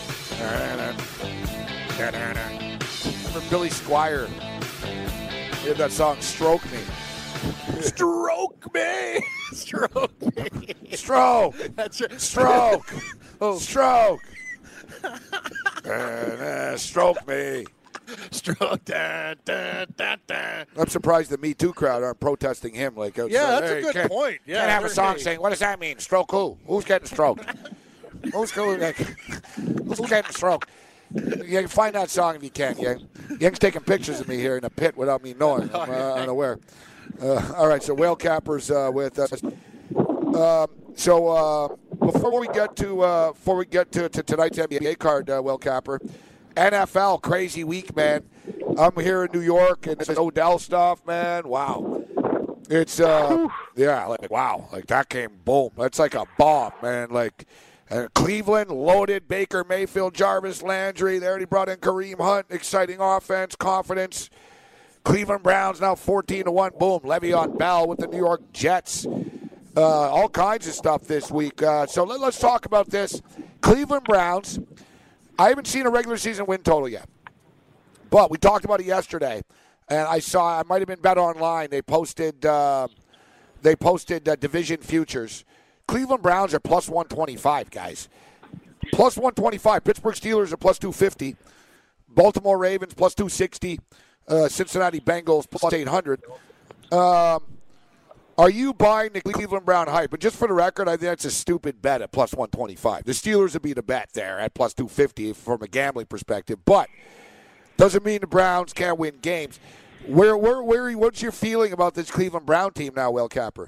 Remember Billy Squier? He had that song, Stroke Me. Stroke me. Stroke me. Stroke. That's right. Stroke. Oh. Stroke. uh, uh, stroke me. Stroke. Da, da, da, da. I'm surprised the Me Too crowd aren't protesting him. Like, outside. Yeah, that's Hey, a good can't, point. Yeah, can't have a they're- song hey. saying, what does that mean? Stroke who? Who's getting stroked? Who's, who, like, who's getting stroked? You can find that song if you can. Yang. Yang's taking pictures of me here in a pit without me knowing. I'm uh, unaware. Uh, all right, so Whale Capper's uh, with us. Um, so uh, before we get to uh, before we get to, to tonight's N B A card, uh, Whale Capper, N F L crazy week, man. I'm here in New York and this Odell stuff, man. Wow, it's uh, yeah, like wow, like that came boom. That's like a bomb, man. Like uh, Cleveland loaded Baker Mayfield, Jarvis Landry. They already brought in Kareem Hunt. Exciting offense, confidence. Cleveland Browns now fourteen to one. Boom. Le'Veon Bell with the New York Jets. Uh, all kinds of stuff this week. Uh, so let, let's talk about this. Cleveland Browns. I haven't seen a regular season win total yet, but we talked about it yesterday, and I saw I might have been Bet Online. They posted uh, they posted uh, division futures. Cleveland Browns are plus one twenty-five, guys. Plus one twenty-five. Pittsburgh Steelers are plus two fifty. Baltimore Ravens plus two sixty. Uh, Cincinnati Bengals plus eight hundred. Um, Are you buying the Cleveland Brown hype? But just for the record, I think that's a stupid bet at plus one twenty-five. The Steelers would be the bet there at plus two fifty from a gambling perspective. But doesn't mean the Browns can't win games. Where, where, where? What's your feeling about this Cleveland Brown team now, Will Capper?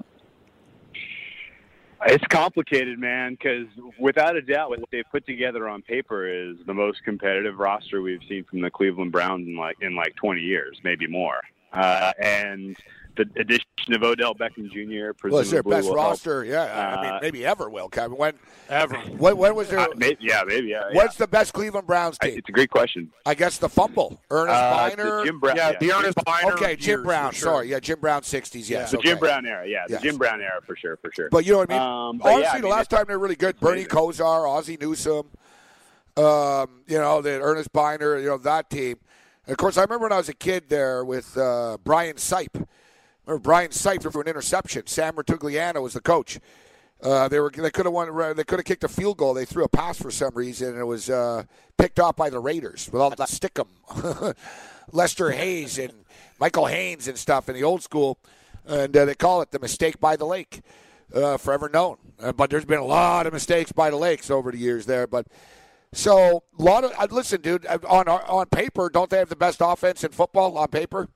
It's complicated, man, because without a doubt, what they've put together on paper is the most competitive roster we've seen from the Cleveland Browns in like in like twenty years, maybe more. Uh, and the addition of Odell Beckham Junior presumably Well, it's their best will roster, help. yeah. I mean, Uh, maybe ever, Will Capper. When Ever. when, when was there? Uh, maybe, yeah, maybe, yeah. What's yeah. the best Cleveland Browns I- team? It's a great question. I guess the fumble, Ernest Uh, Biner. the Jim Brown, Yeah, yeah, the Ernest Biner. Okay, years, Jim Brown. for sure. Sorry, yeah, Jim Brown sixties. Yes, the okay. Jim Brown era, yeah, the Yes. Jim Brown era for sure, for sure. But you know what I mean. Um, but Honestly, yeah, I the mean, last it's time they were really good. Bernie amazing. Kosar, Ozzie Newsome, um, you know, the Ernest Biner, you know that team. And of course, I remember when I was a kid there with uh, Brian Sipe. Remember Brian Sipe threw an interception. Sam Rutigliano was the coach. Uh, they were they could have won. They could have kicked a field goal. They threw a pass for some reason, and it was uh, picked off by the Raiders with all that stickum, Lester Hayes and Michael Haynes and stuff in the old school, and uh, they call it the mistake by the lake, uh, forever known. Uh, but there's been a lot of mistakes by the lakes over the years there. But so a lot of uh, listen, dude. uh, On on paper, don't they have the best offense in football on paper?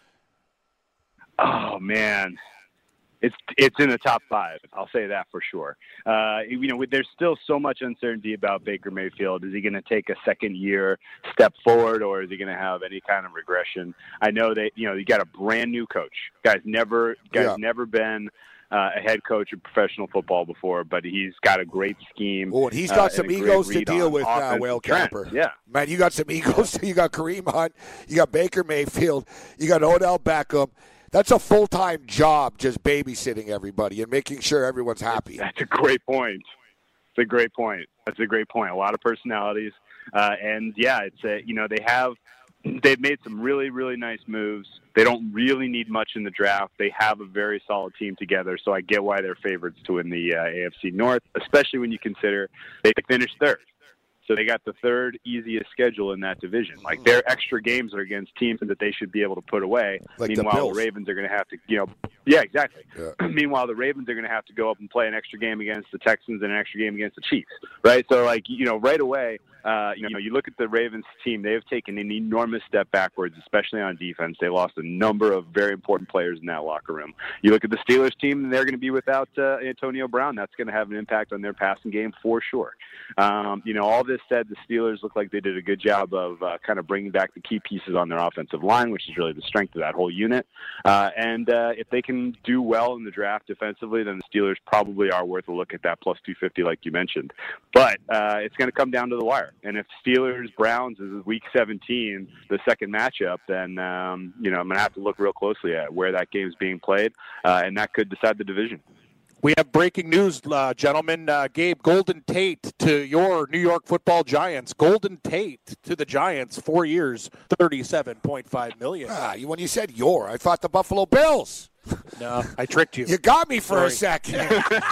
Oh man, it's it's in the top five. I'll say that for sure. Uh, you know, there's still so much uncertainty about Baker Mayfield. Is he going to take a second year step forward, or is he going to have any kind of regression? I know that you know you got a brand new coach. Guys never guys Yeah. never been uh, a head coach of professional football before, but he's got a great scheme. Oh, and he's got uh, some and a egos great to read deal on with now, offensive Will trends. Capper. Yeah. Man, you got some egos. You got Kareem Hunt. You got Baker Mayfield. You got Odell Beckham. That's a full-time job, just babysitting everybody and making sure everyone's happy. That's a great point. It's a great point. That's a great point. A lot of personalities, uh, and yeah, it's a, you know they have they've made some really really nice moves. They don't really need much in the draft. They have a very solid team together, so I get why they're favorites to win the uh, A F C North, especially when you consider they finished third. So they got the third easiest schedule in that division. Like their extra games are against teams that they should be able to put away. Like the Meanwhile, the, Bills. Ravens are going to have to, you know, yeah, exactly. Yeah. Meanwhile, the Ravens are going to have to go up and play an extra game against the Texans and an extra game against the Chiefs, right? So, like, you know, right away, uh, you know, you look at the Ravens team, they've taken an enormous step backwards, especially on defense. They lost a number of very important players in that locker room. You look at the Steelers team, and they're going to be without uh, Antonio Brown. That's going to have an impact on their passing game for sure. Um, you know, all this said, the Steelers look like they did a good job of uh, kind of bringing back the key pieces on their offensive line, which is really the strength of that whole unit. Uh, and uh, if they can do well in the draft defensively, then the Steelers probably are worth a look at that plus two fifty like you mentioned. But uh, it's going to come down to the wire. And if Steelers-Browns is week seventeen, the second matchup, then, um, you know, I'm going to have to look real closely at where that game's being played, uh, and that could decide the division. We have breaking news, uh, gentlemen. Uh, Gabe, Golden Tate to your New York Football Giants. Golden Tate to the Giants, four years, thirty-seven point five million dollars. Ah, you, when you said your, I thought the Buffalo Bills. No, I tricked you. You got me for a Sorry. second.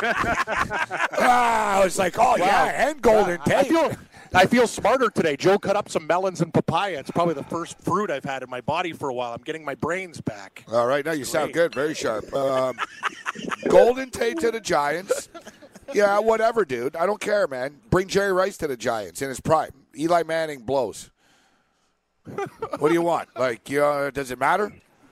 ah, I was like, oh, yeah, and Golden I Tate. feel, I feel smarter today. Joe cut up some melons and papaya. It's probably the first fruit I've had in my body for a while. I'm getting my brains back. All right, now you sound Great. good, very sharp. Um, Golden Tate to the Giants. Yeah, whatever, dude. I don't care, man. Bring Jerry Rice to the Giants in his prime. Eli Manning blows. What do you want? Like, you know, does it matter?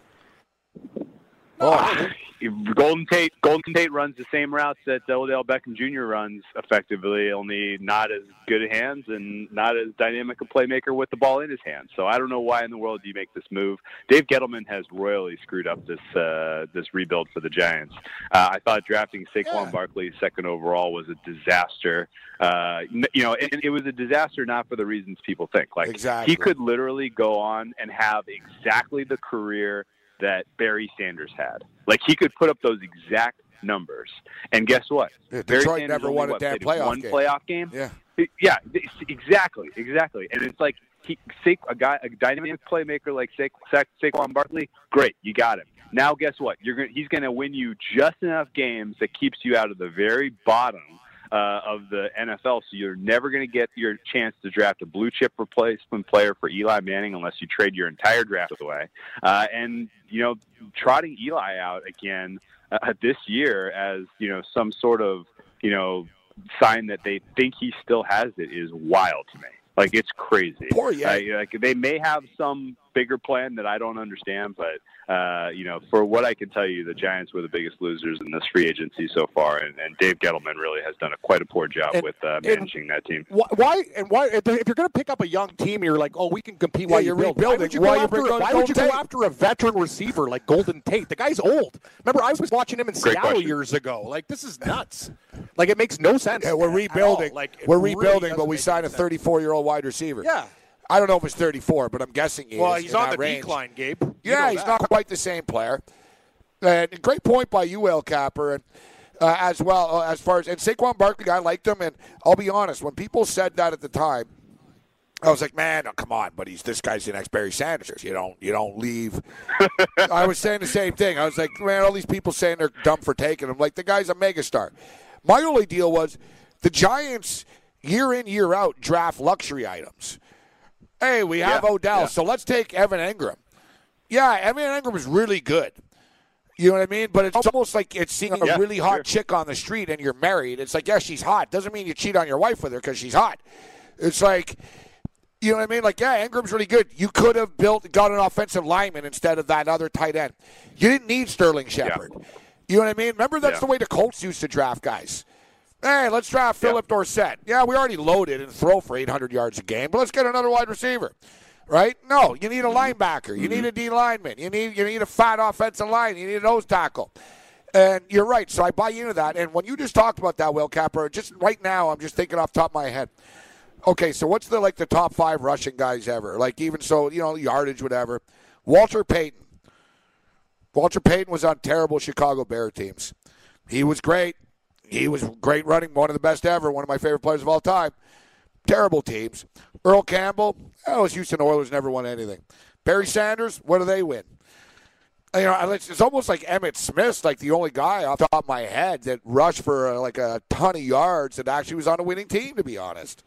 Oh, Golden Tate, Golden Tate runs the same routes that Odell Beckham Junior runs effectively, only not as good at hands and not as dynamic a playmaker with the ball in his hands. So I don't know why in the world do you make this move. Dave Gettleman has royally screwed up this uh, this rebuild for the Giants. Uh, I thought drafting Saquon Yeah. Barkley second overall was a disaster. Uh, you know, it, it was a disaster not for the reasons people think. Like Exactly. he could literally go on and have exactly the career that Barry Sanders had. Like, he could put up those exact numbers. And guess what? Yeah, Barry Detroit Sanders never only, won a what, damn played playoff one game. playoff game. yeah. Yeah, exactly, exactly. And it's like he, Sa- a guy, a dynamic playmaker like Sa- Sa- Saquon Barkley. Great, you got him. Now, guess what? You're gonna, he's going to win you just enough games that keeps you out of the very bottom uh, of the N F L, so you're never going to get your chance to draft a blue chip replacement player for Eli Manning unless you trade your entire draft away. Uh, and, you know, trotting Eli out again uh, this year as, you know, some sort of, you know, sign that they think he still has it is wild to me. Like, it's crazy. Poor yeah. Uh, like, they may have some bigger plan that I don't understand, but, uh, you know, for what I can tell you, the Giants were the biggest losers in this free agency so far, and, and Dave Gettleman really has done a, quite a poor job and, with uh, managing that team. Why and why? If you're going to pick up a young team, you're like, oh, we can compete. Yeah, while you're you build. rebuilding. Why would you, Why go, you bring after, on why would you go after a veteran receiver like Golden Tate? The guy's old. Remember, I was watching him in Great Seattle question. years ago. Like, this is nuts. Like, it makes no sense. Yeah, we're rebuilding. Like, we're really rebuilding, but doesn't we make signed a any sense. thirty-four-year-old wide receiver. Yeah. I don't know if it's thirty-four, but I'm guessing he Well, is he's in on that the range. decline, Gabe. You Yeah, know he's that. not quite the same player. And great point by you, El Capper, and uh, as well uh, as far as and Saquon Barkley, I liked him, and I'll be honest, when people said that at the time, I was like, man, oh, come on, but he's this guy's the next Barry Sanders. You don't you don't leave. I was saying the same thing. I was like, man, all these people saying they're dumb for taking him. Like, the guy's a megastar. My only deal was the Giants, year in, year out, draft luxury items. Hey, we have Yeah, Odell, yeah. so let's take Evan Engram. Yeah, Evan Engram is really good. You know what I mean? But it's almost like it's seeing a Yeah, really hot sure. chick on the street and you're married. It's like, yeah, she's hot. Doesn't mean you cheat on your wife with her because she's hot. It's like, you know what I mean? Like, yeah, Ingram's really good. You could have built, got an offensive lineman instead of that other tight end. You didn't need Sterling Shepard. You know what I mean? Remember, that's Yeah. the way the Colts used to draft guys. Hey, let's draft Philip Dorsett. Yeah, we already loaded and throw for eight hundred yards a game, but let's get another wide receiver. Right? No, you need a linebacker. You need a D lineman. You need you need a fat offensive line. You need a nose tackle. And you're right. So I buy into that. And when you just talked about that, Will Capper, just right now, I'm just thinking off the top of my head. Okay, so what's the like the top five rushing guys ever? Like even so, you know, yardage, whatever. Walter Payton. Walter Payton was on terrible Chicago Bear teams. He was great. He was great running, one of the best ever, one of my favorite players of all time. Terrible teams. Earl Campbell, oh, his Houston Oilers never won anything. Barry Sanders, what do they win? You know, it's almost like Emmitt Smith's like the only guy off the top of my head that rushed for uh, like a ton of yards that actually was on a winning team, to be honest.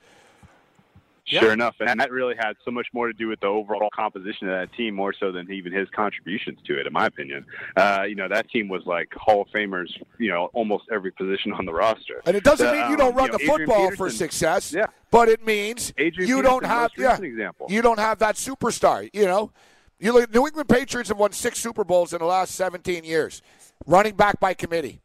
Sure enough, and that really had so much more to do with the overall composition of that team, more so than even his contributions to it, in my opinion. Uh, you know, that team was like Hall of Famers, you know, almost every position on the roster. And it doesn't So, mean you don't um, run you know, the Adrian football Peterson, for success, yeah. but it means Adrian you don't Peterson, have most yeah, recent example. you don't have that superstar. You know, you look, New England Patriots have won six Super Bowls in the last seventeen years, running back by committee.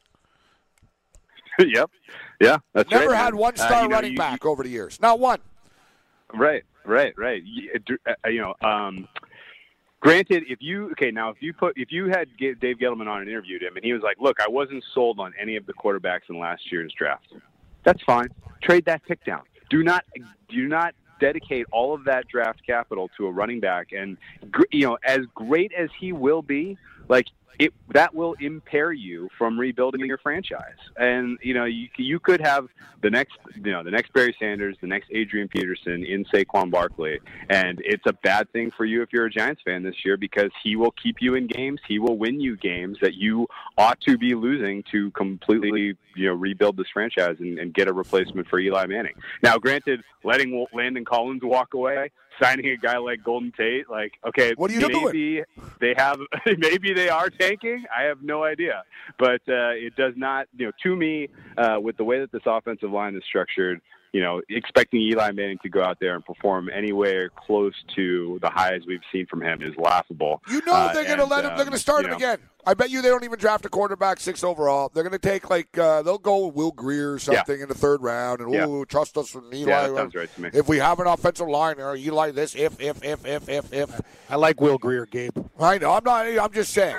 Yep, yeah, that's Never right. had man. one star uh, you know, running you, back over the years, not one. Right, right, right. You, uh, you know, um, granted, if you okay now, if you put if you had Dave Gettleman on and interviewed him, and he was like, "Look, I wasn't sold on any of the quarterbacks in last year's draft." That's fine. Trade that pick down. Do not do not dedicate all of that draft capital to a running back, and you know, as great as he will be, like. It that will impair you from rebuilding your franchise, and you know you you could have the next you know the next Barry Sanders, the next Adrian Peterson in Saquon Barkley, and it's a bad thing for you if you're a Giants fan this year because he will keep you in games, he will win you games that you ought to be losing to completely you know rebuild this franchise and, and get a replacement for Eli Manning. Now, granted, letting Landon Collins walk away. Signing a guy like Golden Tate, like, okay, What are you maybe doing? they have, maybe they are tanking. I have no idea, but uh, it does not, you know, to me, uh, with the way that this offensive line is structured, you know, expecting Eli Manning to go out there and perform anywhere close to the highs we've seen from him is laughable. You know Uh, they're going to and, let him. They're um, going to start you him know, again. I bet you they don't even draft a quarterback six overall. They're going to take like uh, they'll go Will Greer or something in the third round, and Yeah. ooh, trust us from Eli. Yeah, that sounds right to me. If we have an offensive line, or Eli, this if if if if if if. I like Will Greer, Gabe. I know. I'm not. I'm just saying.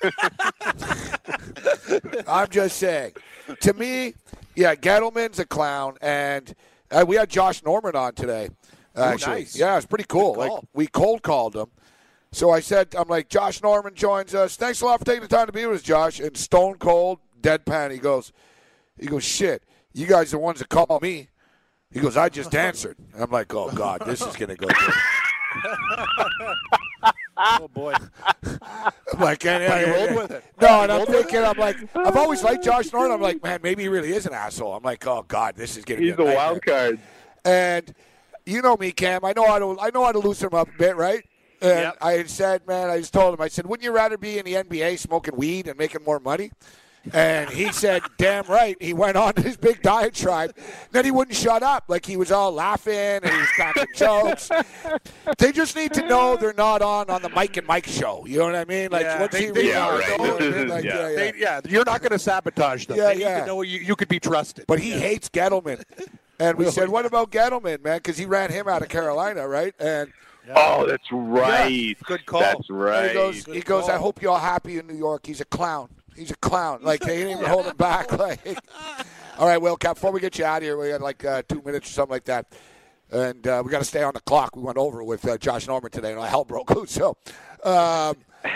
I'm just saying. To me, yeah, Gettleman's a clown, and uh, we had Josh Norman on today. Actually. nice. Yeah, it's pretty cool. Good Like call. we cold called him. So I said, I'm like, Josh Norman joins us. Thanks a lot for taking the time to be with us, Josh. And Stone Cold, deadpan, he goes, he goes, shit, you guys are the ones that call me. He goes, I just answered. I'm like, oh, God, this is going to go good. Oh boy, I'm like, and, But he and- rolled and- with it. No, and I'm thinking, I'm like, I've always liked Josh Norman. I'm like, man, maybe he really is an asshole. I'm like, oh God, this is getting. He's a wild card. And you know me, Cam. I know how to. I know how to loosen him up a bit, right? And Yep. I said, man, I just told him, I said, wouldn't you rather be in the N B A smoking weed and making more money? And he said, damn right. He went on his big diatribe. Then he wouldn't shut up. Like he was all laughing and he was cracking jokes. They just need to know they're not on on the Mike and Mike show. You know what I mean? Like, Yeah, what's they- he they really are, on? right. You know what I This mean? is- Like, yeah. yeah, yeah. They, yeah, you're not going to sabotage them. Yeah, they need yeah. to know you, you could be trusted. But he hates Gettleman. And we said, what about Gettleman, man? Because he ran him out of Carolina, right? And Oh, that's right. Yeah, good call. That's And right. he goes, he goes, I hope you're all happy in New York. He's a clown. He's a clown. Like, they didn't even hold him back. Like, all right, Will, Cap, before we get you out of here, we got like uh, two minutes or something like that. And uh, we got to stay on the clock. We went over with uh, Josh Norman today, and all hell broke loose. So, um,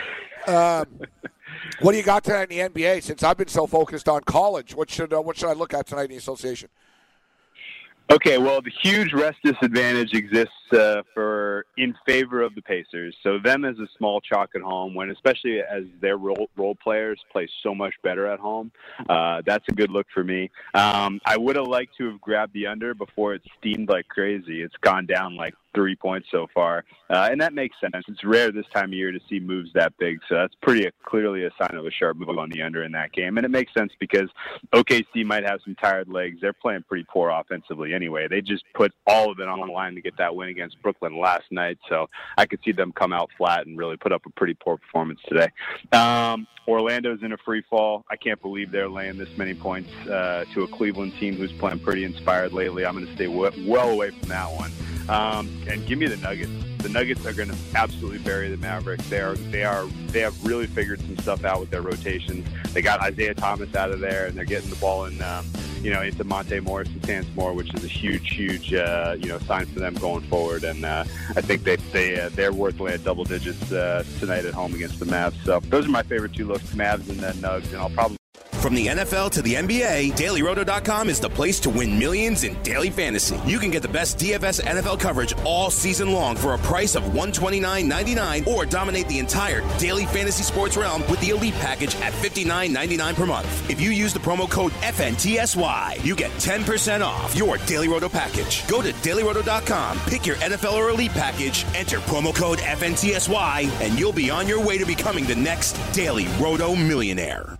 um, what do you got tonight in the N B A? Since I've been so focused on college, what should uh, what should I look at tonight in the association? Okay, well, the huge rest disadvantage exists uh, for in favor of the Pacers. So them as a small chalk at home, when especially as their role, role players play so much better at home, uh, that's a good look for me. Um, I would have liked to have grabbed the under before it steamed like crazy. It's gone down like three points so far, uh, and that makes sense. It's rare this time of year to see moves that big, so that's pretty uh, clearly a sign of a sharp move on the under in that game. And it makes sense because O K C might have some tired legs. They're playing pretty poor offensively anyway. They just put all of it on the line to get that win against Brooklyn last night, so I could see them come out flat and really put up a pretty poor performance today. Um, Orlando's in a free fall. I can't believe they're laying this many points uh, to a Cleveland team who's playing pretty inspired lately. I'm going to stay w- well away from that one. Um, and give me the Nuggets. The Nuggets are going to absolutely bury the Mavericks. They are, they are, they have really figured some stuff out with their rotations. They got Isaiah Thomas out of there, and they're getting the ball in, um, you know, into Monte Morris's hands more, which is a huge, huge, uh, you know, sign for them going forward. And uh, I think they, they, uh, they're worth laying double digits uh, tonight at home against the Mavs. So those are my favorite two looks: Mavs and then Nugs. And I'll probably. From the N F L to the N B A, Daily Roto dot com is the place to win millions in daily fantasy. You can get the best D F S N F L coverage all season long for a price of one hundred twenty-nine ninety-nine, or dominate the entire daily fantasy sports realm with the Elite package at fifty-nine ninety-nine per month. If you use the promo code F N T S Y, you get ten percent off your Daily Roto package. Go to Daily Roto dot com, pick your N F L or Elite package, enter promo code F N T S Y, and you'll be on your way to becoming the next Daily Roto millionaire.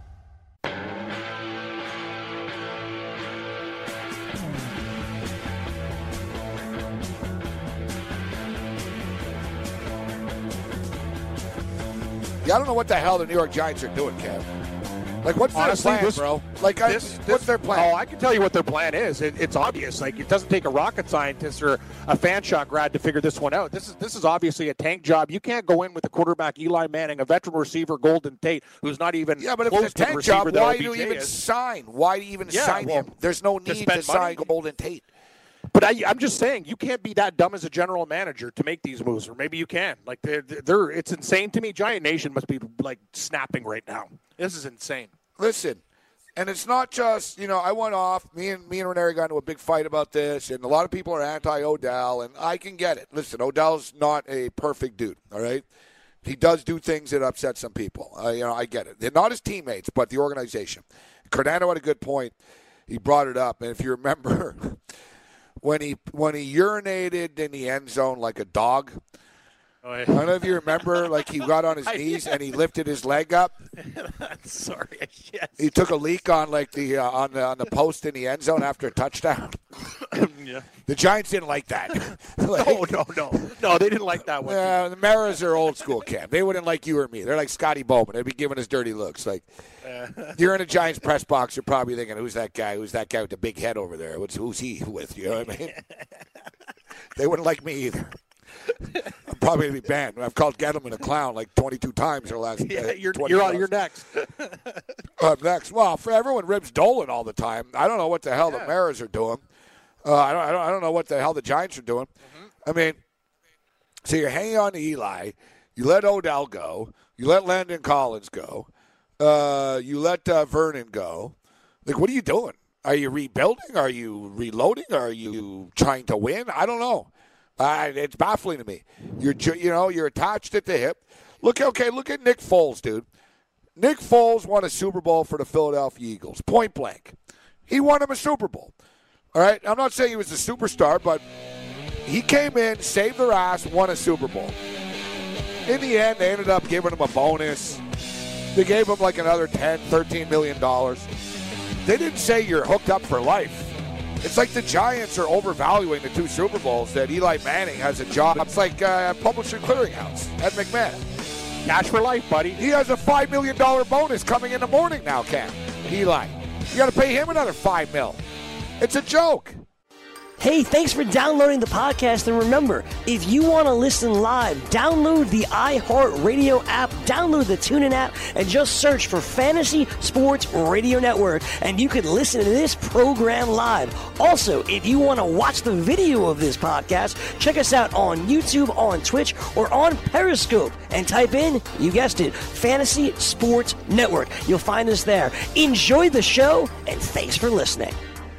Yeah, I don't know what the hell the New York Giants are doing, Kev. Like, what's their Honestly, plan, this- bro? Like, I, This, what's this- their plan? Oh, I can tell you what their plan is. It, it's obvious. Like, it doesn't take a rocket scientist or a fan shot grad to figure this one out. This is this is obviously a tank job. You can't go in with the quarterback Eli Manning, a veteran receiver Golden Tate, who's not even yeah, but if close it's a to the tank receiver job, that why O B do you J even is. sign? Why do you even Yeah, sign well, him? There's no to need to, spend sign money. Golden Tate. But I, I'm just saying, you can't be that dumb as a general manager to make these moves, or maybe you can. Like, they're, they're it's insane to me. Giant Nation must be like snapping right now. This is insane. Listen, and it's not just, you know, I went off, me and me and Ranieri got into a big fight about this, and a lot of people are anti-Odell, and I can get it. Listen, Odell's not a perfect dude, all right? He does do things that upset some people. Uh, you know, I get it. They're not his teammates, but the organization. Cardano had a good point. He brought it up, and if you remember, when he when he urinated in the end zone like a dog, Oh, yeah. I don't know if you remember, like he got on his knees and he lifted his leg up. Sorry. Yes. He took a leak on like the uh, on the on the post in the end zone after a touchdown. Yeah. The Giants didn't like that. Like, No, no, no. No, they didn't like that one. uh, the Maras are old school, Cam. They wouldn't like you or me. They're like Scotty Bowman. They'd be giving us dirty looks. Like you're in a Giants press box, you're probably thinking, "Who's that guy? Who's that guy with the big head over there? What's who's he with?" You know what I mean? They wouldn't like me either. I'm probably gonna be banned. I've called Gettleman a clown like twenty-two times in the last. Yeah, uh, you're twenty you're on. plus. You're next. Up next. Well, for everyone ribs Dolan all the time. I don't know what the hell Yeah. the Maras are doing. Uh, I don't. I don't. I don't know what the hell the Giants are doing. Mm-hmm. I mean, so you're hanging on to Eli. You let Odell go. You let Landon Collins go. Uh, you let uh, Vernon go. Like, what are you doing? Are you rebuilding? Are you reloading? Are you trying to win? I don't know. Uh, it's baffling to me. You're, ju- you know, you're attached at the hip. Look, okay, look at Nick Foles, dude. Nick Foles won a Super Bowl for the Philadelphia Eagles, point blank. He won him a Super Bowl. All right? I'm not saying he was a superstar, but he came in, saved their ass, won a Super Bowl. In the end, they ended up giving him a bonus. They gave him like another ten, thirteen million dollars. They didn't say you're hooked up for life. It's like the Giants are overvaluing the two Super Bowls that Eli Manning has a job. It's like uh, Publisher Clearinghouse at McMahon. Cash for life, buddy. He has a five million dollars bonus coming in the morning now, Cam. Eli. You got to pay him another five mil. It's a joke. Hey, thanks for downloading the podcast. And remember, if you want to listen live, download the iHeartRadio app, download the TuneIn app, and just search for Fantasy Sports Radio Network, and you can listen to this program live. Also, if you want to watch the video of this podcast, check us out on YouTube, on Twitch, or on Periscope, and type in, you guessed it, Fantasy Sports Network. You'll find us there. Enjoy the show, and thanks for listening.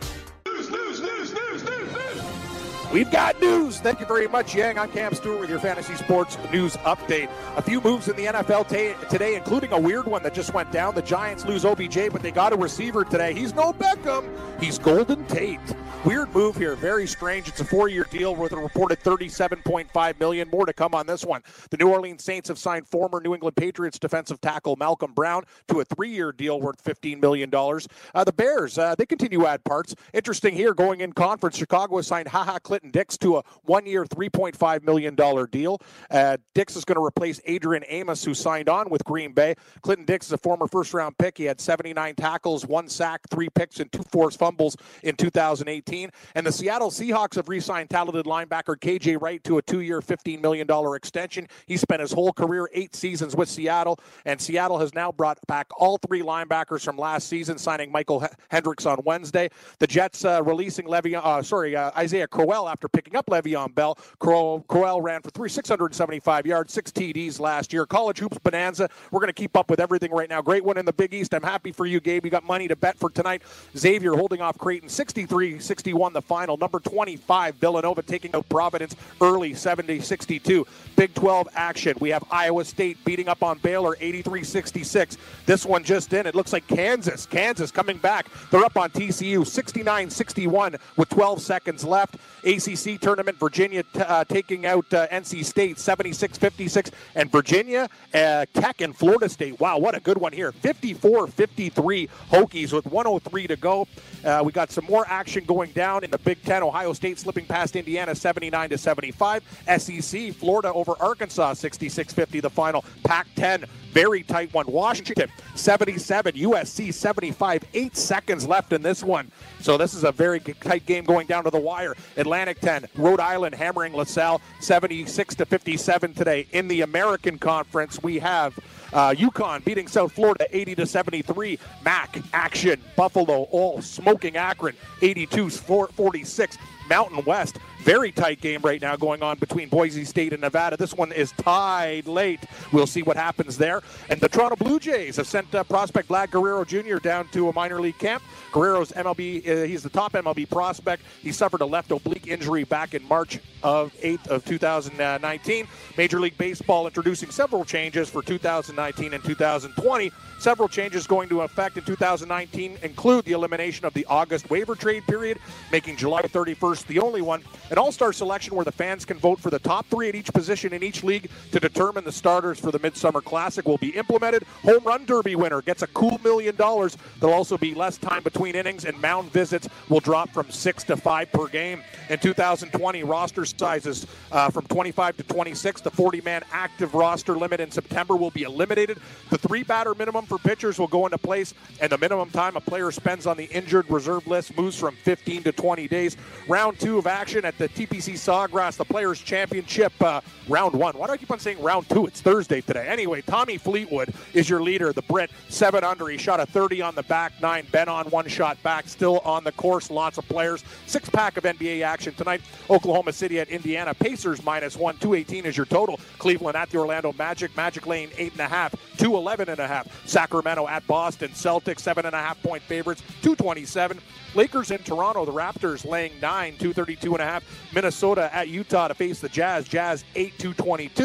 We've got news. Thank you very much, Yang. I'm Cam Stewart with your Fantasy Sports News Update. A few moves in the N F L t- today, including a weird one that just went down. The Giants lose O B J, but they got a receiver today. He's no Beckham. He's Golden Tate. Weird move here. Very strange. It's a four-year deal worth a reported thirty-seven point five million dollars. More to come on this one. The New Orleans Saints have signed former New England Patriots defensive tackle Malcolm Brown to a three-year deal worth fifteen million dollars. Uh, the Bears, uh, they continue to add parts. Interesting here, going in conference, Chicago has signed Ha Ha Clinton Dix to a one-year, three point five million dollars deal. Uh, Dix is going to replace Adrian Amos, who signed on with Green Bay. Clinton Dix is a former first-round pick. He had seventy-nine tackles, one sack, three picks, and two forced fumbles in two thousand eighteen. And the Seattle Seahawks have re-signed talented linebacker K J Wright to a two-year, fifteen million dollars extension. He spent his whole career, eight seasons with Seattle, and Seattle has now brought back all three linebackers from last season, signing Michael H- Hendricks on Wednesday. The Jets uh, releasing Le'Veon, uh, sorry, uh, Isaiah Crowell after picking up Le'Veon Bell. Crow, Crowell ran for three, six hundred seventy-five yards, six T Ds last year. College Hoops Bonanza. We're going to keep up with everything right now. Great one in the Big East. I'm happy for you, Gabe. You got money to bet for tonight. Xavier holding off Creighton sixty-three sixty-one the final. Number twenty-five, Villanova taking out Providence early, seventy sixty-two. Big twelve action. We have Iowa State beating up on Baylor eighty-three sixty-six. This one just in. It looks like Kansas. Kansas coming back. They're up on T C U sixty-nine sixty-one with twelve seconds left. A C C tournament, Virginia t- uh, taking out uh, N C State seventy-six fifty-six. And Virginia, uh, Tech, and Florida State. Wow, what a good one here. fifty-four fifty-three Hokies with one oh three to go. Uh, we got some more action going down in the Big Ten. Ohio State slipping past Indiana seventy-nine to seventy-five. S E C, Florida over Arkansas sixty-six fifty the final. Pac ten, very tight one. Washington seventy-seven, U S C seventy-five. Eight seconds left in this one. So this is a very tight game going down to the wire. Atlantic ten, Rhode Island hammering LaSalle seventy-six to fifty-seven today. In the American Conference, we have Uh, UConn beating South Florida eighty to seventy-three. M A C action. Buffalo all smoking Akron eighty-two forty-six. Mountain West, very tight game right now going on between Boise State and Nevada. This one is tied late. We'll see what happens there. And the Toronto Blue Jays have sent uh, prospect Vlad Guerrero Junior down to a minor league camp. Guerrero's M L B, uh, he's the top M L B prospect. He suffered a left oblique injury back in March of eighth of two thousand nineteen. Major League Baseball introducing several changes for two thousand nineteen and two thousand twenty. Several changes going to effect in two thousand nineteen include the elimination of the August waiver trade period, making July thirty-first the only one. An all-star selection where the fans can vote for the top three at each position in each league to determine the starters for the Midsummer Classic will be implemented. Home Run Derby winner gets a cool million dollars. There'll also be less time between innings, and mound visits will drop from six to five per game. In two thousand twenty, roster sizes uh, from twenty-five to twenty-six. The forty-man active roster limit in September will be eliminated. The three-batter minimum for pitchers will go into place, and the minimum time a player spends on the injured reserve list moves from fifteen to twenty days. Round two of action at the T P C Sawgrass, the Players' Championship, uh, round one. Why do I keep on saying round two? It's Thursday today. Anyway, Tommy Fleetwood is your leader, the Brit, seven under. He shot a thirty on the back nine. Ben on one shot back, still on the course. Lots of players. Six-pack of N B A action tonight. Oklahoma City at Indiana. Pacers minus one. two eighteen is your total. Cleveland at the Orlando Magic. Magic Lane eight and a half. two eleven and a half. Sacramento at Boston. Celtics seven and a half point favorites. two twenty-seven. Lakers in Toronto. The Raptors laying nine. two thirty-two and a half. Minnesota at Utah to face the Jazz. Jazz eight. two twenty-two.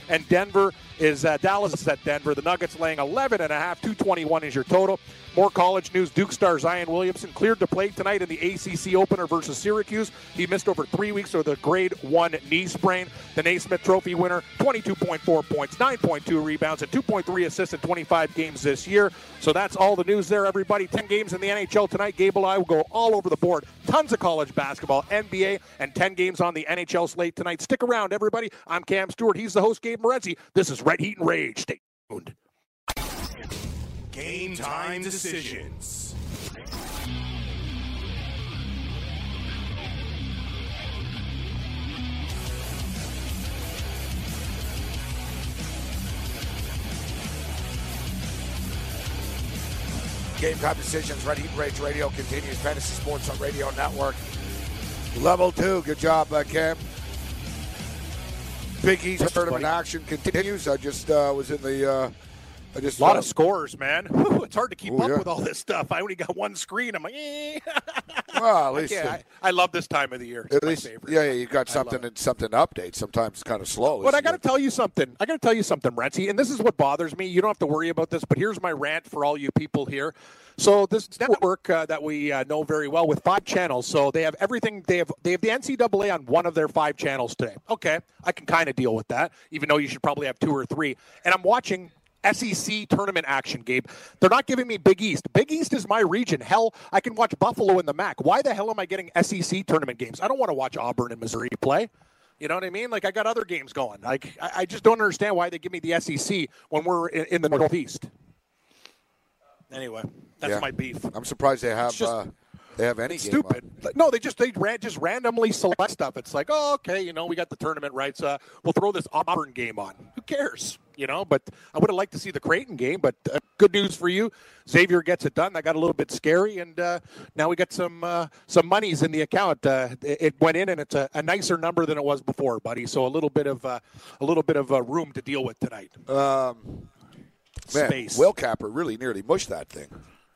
and Denver is uh, Dallas is at Denver. The Nuggets laying eleven and a half. two twenty-one is your total. More college news. Duke star Zion Williamson cleared to play tonight in the A C C opener versus Syracuse. He missed over three weeks with a grade one knee sprain. The Naismith Trophy winner, twenty-two point four points, nine point two rebounds, and two point three assists in twenty-five games this year. So that's all the news there, everybody. ten games in the N H L tonight. Gable and I will go all over the board. Tons of college basketball, N B A, and ten games on the N H L slate tonight. Stick around, everybody. I'm Cam Stewart. He's the host, Gabe Morency. This is Red Heat and Rage. Stay tuned. Game time decisions. Game time decisions. Red Heat and Rage Radio continues. Fantasy Sports on Radio Network. Level two. Good job, uh, Cam. Big East tournament action continues. I just uh, was in the. Uh, I just a lot uh, of scores, man. Whew, it's hard to keep Ooh, up yeah. with all this stuff. I only got one screen. I'm like, eh. Well, at least. Yeah, uh, I, I love this time of the year. It's At my least, favorite. yeah, yeah, you got I something love and something to update. Sometimes it's kind of slow. But I isn't got to it? tell you something. I got to tell you something, Rentsy, and this is what bothers me. You don't have to worry about this, but here's my rant for all you people here. So this network uh, that we uh, know very well with five channels, so they have everything. They have they have the N C double A on one of their five channels today. Okay, I can kind of deal with that, even though you should probably have two or three. And I'm watching S E C tournament action, Gabe. They're not giving me Big East. Big East is my region. Hell, I can watch Buffalo in the M A C. Why the hell am I getting S E C tournament games? I don't want to watch Auburn and Missouri play. You know what I mean? Like, I got other games going. Like, I, I just don't understand why they give me the S E C when we're in, in the Northeast. Anyway, that's Yeah. my beef. I'm surprised they have just- uh, they have any It's game stupid. on. No, they just they ran, just randomly select stuff. It's like, oh, okay, you know, we got the tournament rights. Uh, we'll throw this Auburn game on. Who cares? You know, but I would have liked to see the Creighton game. But uh, good news for you, Xavier gets it done. That got a little bit scary, and uh, now we got some uh, some monies in the account. Uh, it, it went in, and it's a, a nicer number than it was before, buddy. So a little bit of uh, a little bit of uh, room to deal with tonight. Um, man, Space. Will Capper really nearly mushed that thing.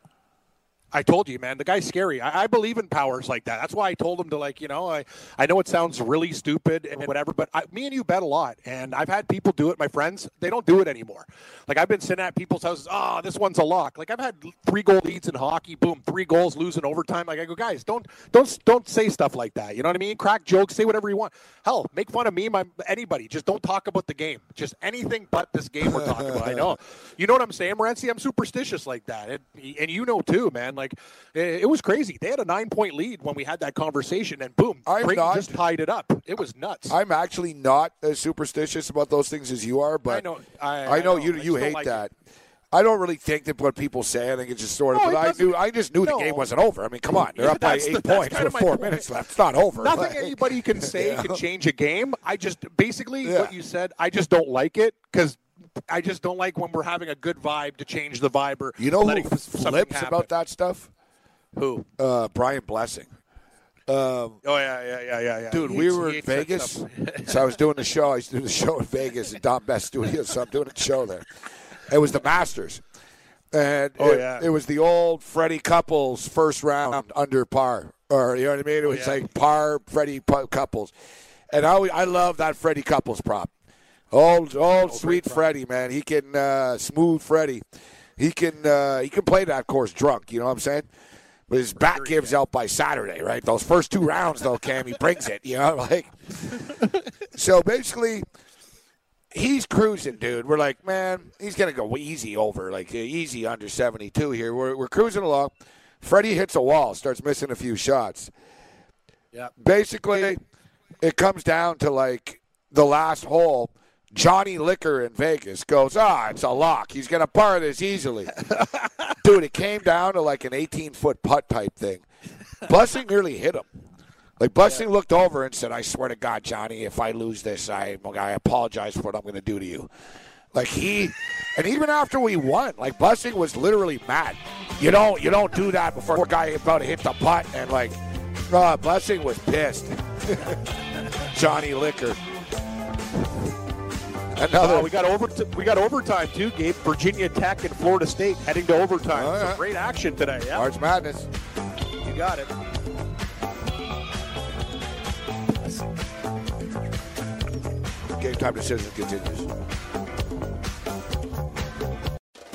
I told you, man, the guy's scary. I, I believe in powers like that. That's why I told him to, like, you know, I, I know it sounds really stupid and whatever, but I, me and you bet a lot. And I've had people do it, my friends. They don't do it anymore. Like, I've been sitting at people's houses, oh, this one's a lock. Like, I've had three goal leads in hockey, boom, three goals, losing overtime. Like, I go, guys, don't don't don't say stuff like that. You know what I mean? Crack jokes, say whatever you want. Hell, make fun of me, my anybody. Just don't talk about the game. Just anything but this game we're talking about. I know. You know what I'm saying, Morency? I'm superstitious like that. And, and you know, too, man. Like, it, it was crazy. They had a nine-point lead when we had that conversation, and boom, I'm Creighton not- just tied it up. It was nuts. I'm actually not as superstitious about those things as you are, but I know. I, I know I you I you just don't hate like that. it. I don't really think that what people say. I think it's just sort of. No, but it I doesn't- knew. I just knew no. the game wasn't over. I mean, come on, they're Yeah, up by that's eight the- that's points kind with of my four point. minutes left. It's not over. Nothing Like, anybody can say Yeah. can change a game. I just basically Yeah. what you said. I just don't like it because I just don't like when we're having a good vibe to change the vibe or You know who letting something flips happen. about that stuff? Who? Uh, Brian Blessing. Um, Oh yeah, yeah, yeah, yeah, yeah. Dude, He we hates- were he in hates that Vegas, stuff. so I was doing the show. I used to do the show in Vegas at Don Best Studios, so I'm doing a show there. It was the Masters, and Oh, it, yeah. it was the old Freddie Couples first round under par, or you know what I mean? It was yeah. like par Freddie Pu- Couples, and I I love that Freddie Couples prop. Old old sweet prop. Freddie, man, he can uh, smooth Freddie. He can uh, he can play that course drunk. You know what I'm saying? But his back Sure he gives can. out by Saturday, right? Those first two rounds, though, Cam, he brings it. You know, like so. Basically, he's cruising, dude. We're like, man, he's gonna go easy over, like easy under seventy-two here. We're we're cruising along. Freddie hits a wall, starts missing a few shots. Yeah. Basically, it comes down to like the last hole. Johnny Liquor in Vegas goes, ah, it's a lock. He's going to par this easily. Dude, it came down to like an eighteen-foot putt type thing. Blessing nearly hit him. Like, Blessing looked over and said, I swear to God, Johnny, if I lose this, I, I apologize for what I'm going to do to you. Like, he, and even after we won, like, Blessing was literally mad. You don't, you don't do that before a guy about to hit the putt. And, like, uh, Blessing was pissed. Johnny Liquor. Another. Uh, we got over we got overtime too, Gabe. Virginia Tech and Florida State heading to overtime. Oh, yeah. Some great action today. Yeah, March Madness. you got it. Game time decision continues.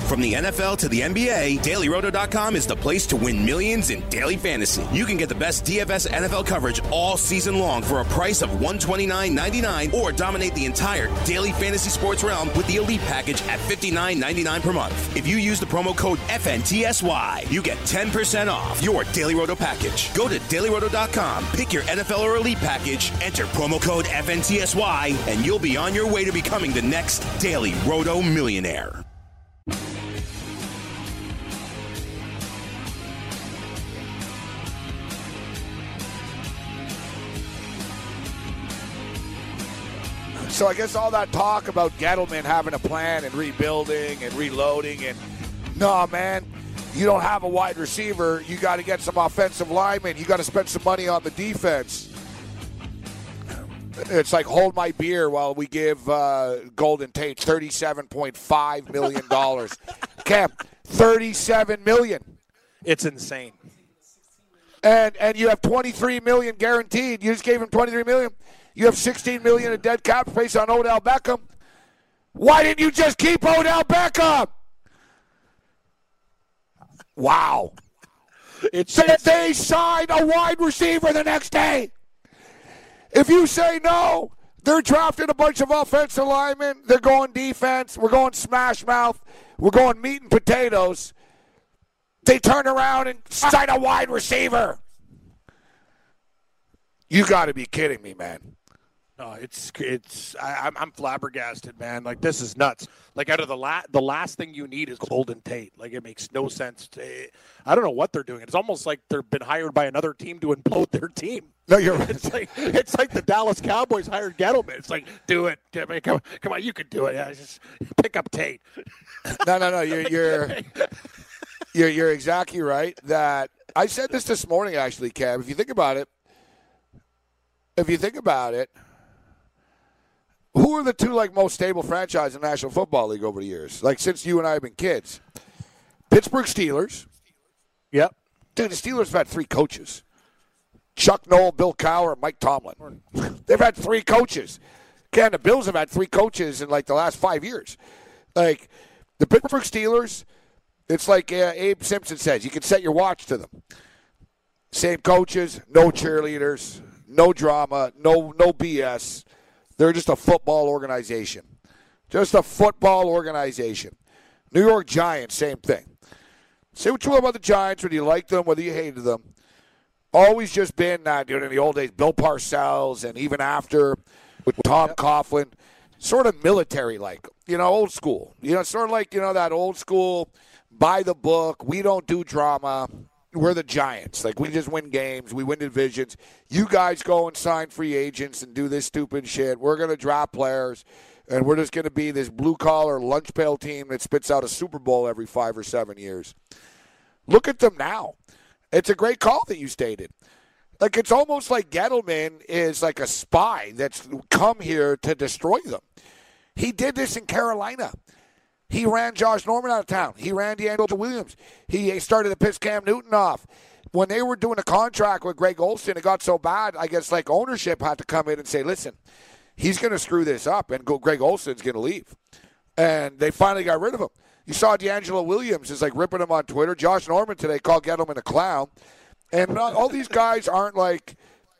From the N F L to the N B A, Daily Roto dot com is the place to win millions in daily fantasy. You can get the best D F S N F L coverage all season long for a price of one hundred twenty-nine ninety-nine, or dominate the entire daily fantasy sports realm with the Elite package at fifty-nine ninety-nine per month. If you use the promo code F N T S Y, you get ten percent off your Daily Roto package. Go to Daily Roto dot com, pick your N F L or Elite package, enter promo code F N T S Y, and you'll be on your way to becoming the next Daily Roto millionaire. So I guess all that talk about Gettleman having a plan and rebuilding and reloading, and no, man, you don't have a wide receiver. You got to get some offensive linemen. You got to spend some money on the defense. It's like hold my beer while we give uh, Golden Tate thirty-seven point five million dollars. Cam, thirty-seven million dollars. It's insane. And and you have twenty-three million dollars guaranteed. You just gave him twenty-three million dollars. You have sixteen million dollars in dead cap space on Odell Beckham. Why didn't you just keep Odell Beckham? Wow. It's That they signed a wide receiver the next day. If you say no, they're drafting a bunch of offensive linemen. They're going defense. We're going smash mouth. We're going meat and potatoes. They turn around and sign a wide receiver. You got to be kidding me, man. No, it's it's I, I'm I'm flabbergasted, man. Like, this is nuts. Like, out of the la- the last thing you need is Golden Tate. Like, it makes no sense. To, I don't know what they're doing. It's almost like they've been hired by another team to implode their team. No, you're right. It's like it's like the Dallas Cowboys hired Gettleman. It's like, do it, I mean, come, come on, you can do it. Yeah, just pick up Tate. No, no, no. You're you're you're you're exactly right. That I said this this morning, actually, Cam. If you think about it, if you think about it. Who are the two like most stable franchises in the National Football League over the years? Like since you and I have been kids, Pittsburgh Steelers. Yep, dude, the Steelers have had three coaches: Chuck Noll, Bill Cowher, and Mike Tomlin. They've had three coaches. Can the Bills have had three coaches in like the last five years? Like the Pittsburgh Steelers, it's like uh, Abe Simpson says: you can set your watch to them. Same coaches, no cheerleaders, no drama, no no B S. They're just a football organization. Just a football organization. New York Giants, same thing. Say what you will about the Giants, whether you liked them, whether you hated them. Always just been, uh, dude, in the old days, Bill Parcells, and even after with Tom Coughlin, sort of military-like, you know, old school. You know, sort of like, you know, that old school, by the book, we don't do drama. We're the Giants. Like, we just win games. We win divisions. You guys go and sign free agents and do this stupid shit. We're going to draft players, and we're just going to be this blue-collar lunch pail team that spits out a Super Bowl every five or seven years. Look at them now. It's a great call that you stated. Like, it's almost like Gettleman is like a spy that's come here to destroy them. He did this in Carolina. He ran Josh Norman out of town. He ran DeAngelo Williams. He started to piss Cam Newton off. When they were doing a contract with Greg Olsen, it got so bad, I guess, like, ownership had to come in and say, listen, he's going to screw this up, and go, Greg Olsen's going to leave. And they finally got rid of him. You saw DeAngelo Williams is, like, ripping him on Twitter. Josh Norman today called Gettleman a clown. And not, all these guys aren't, like,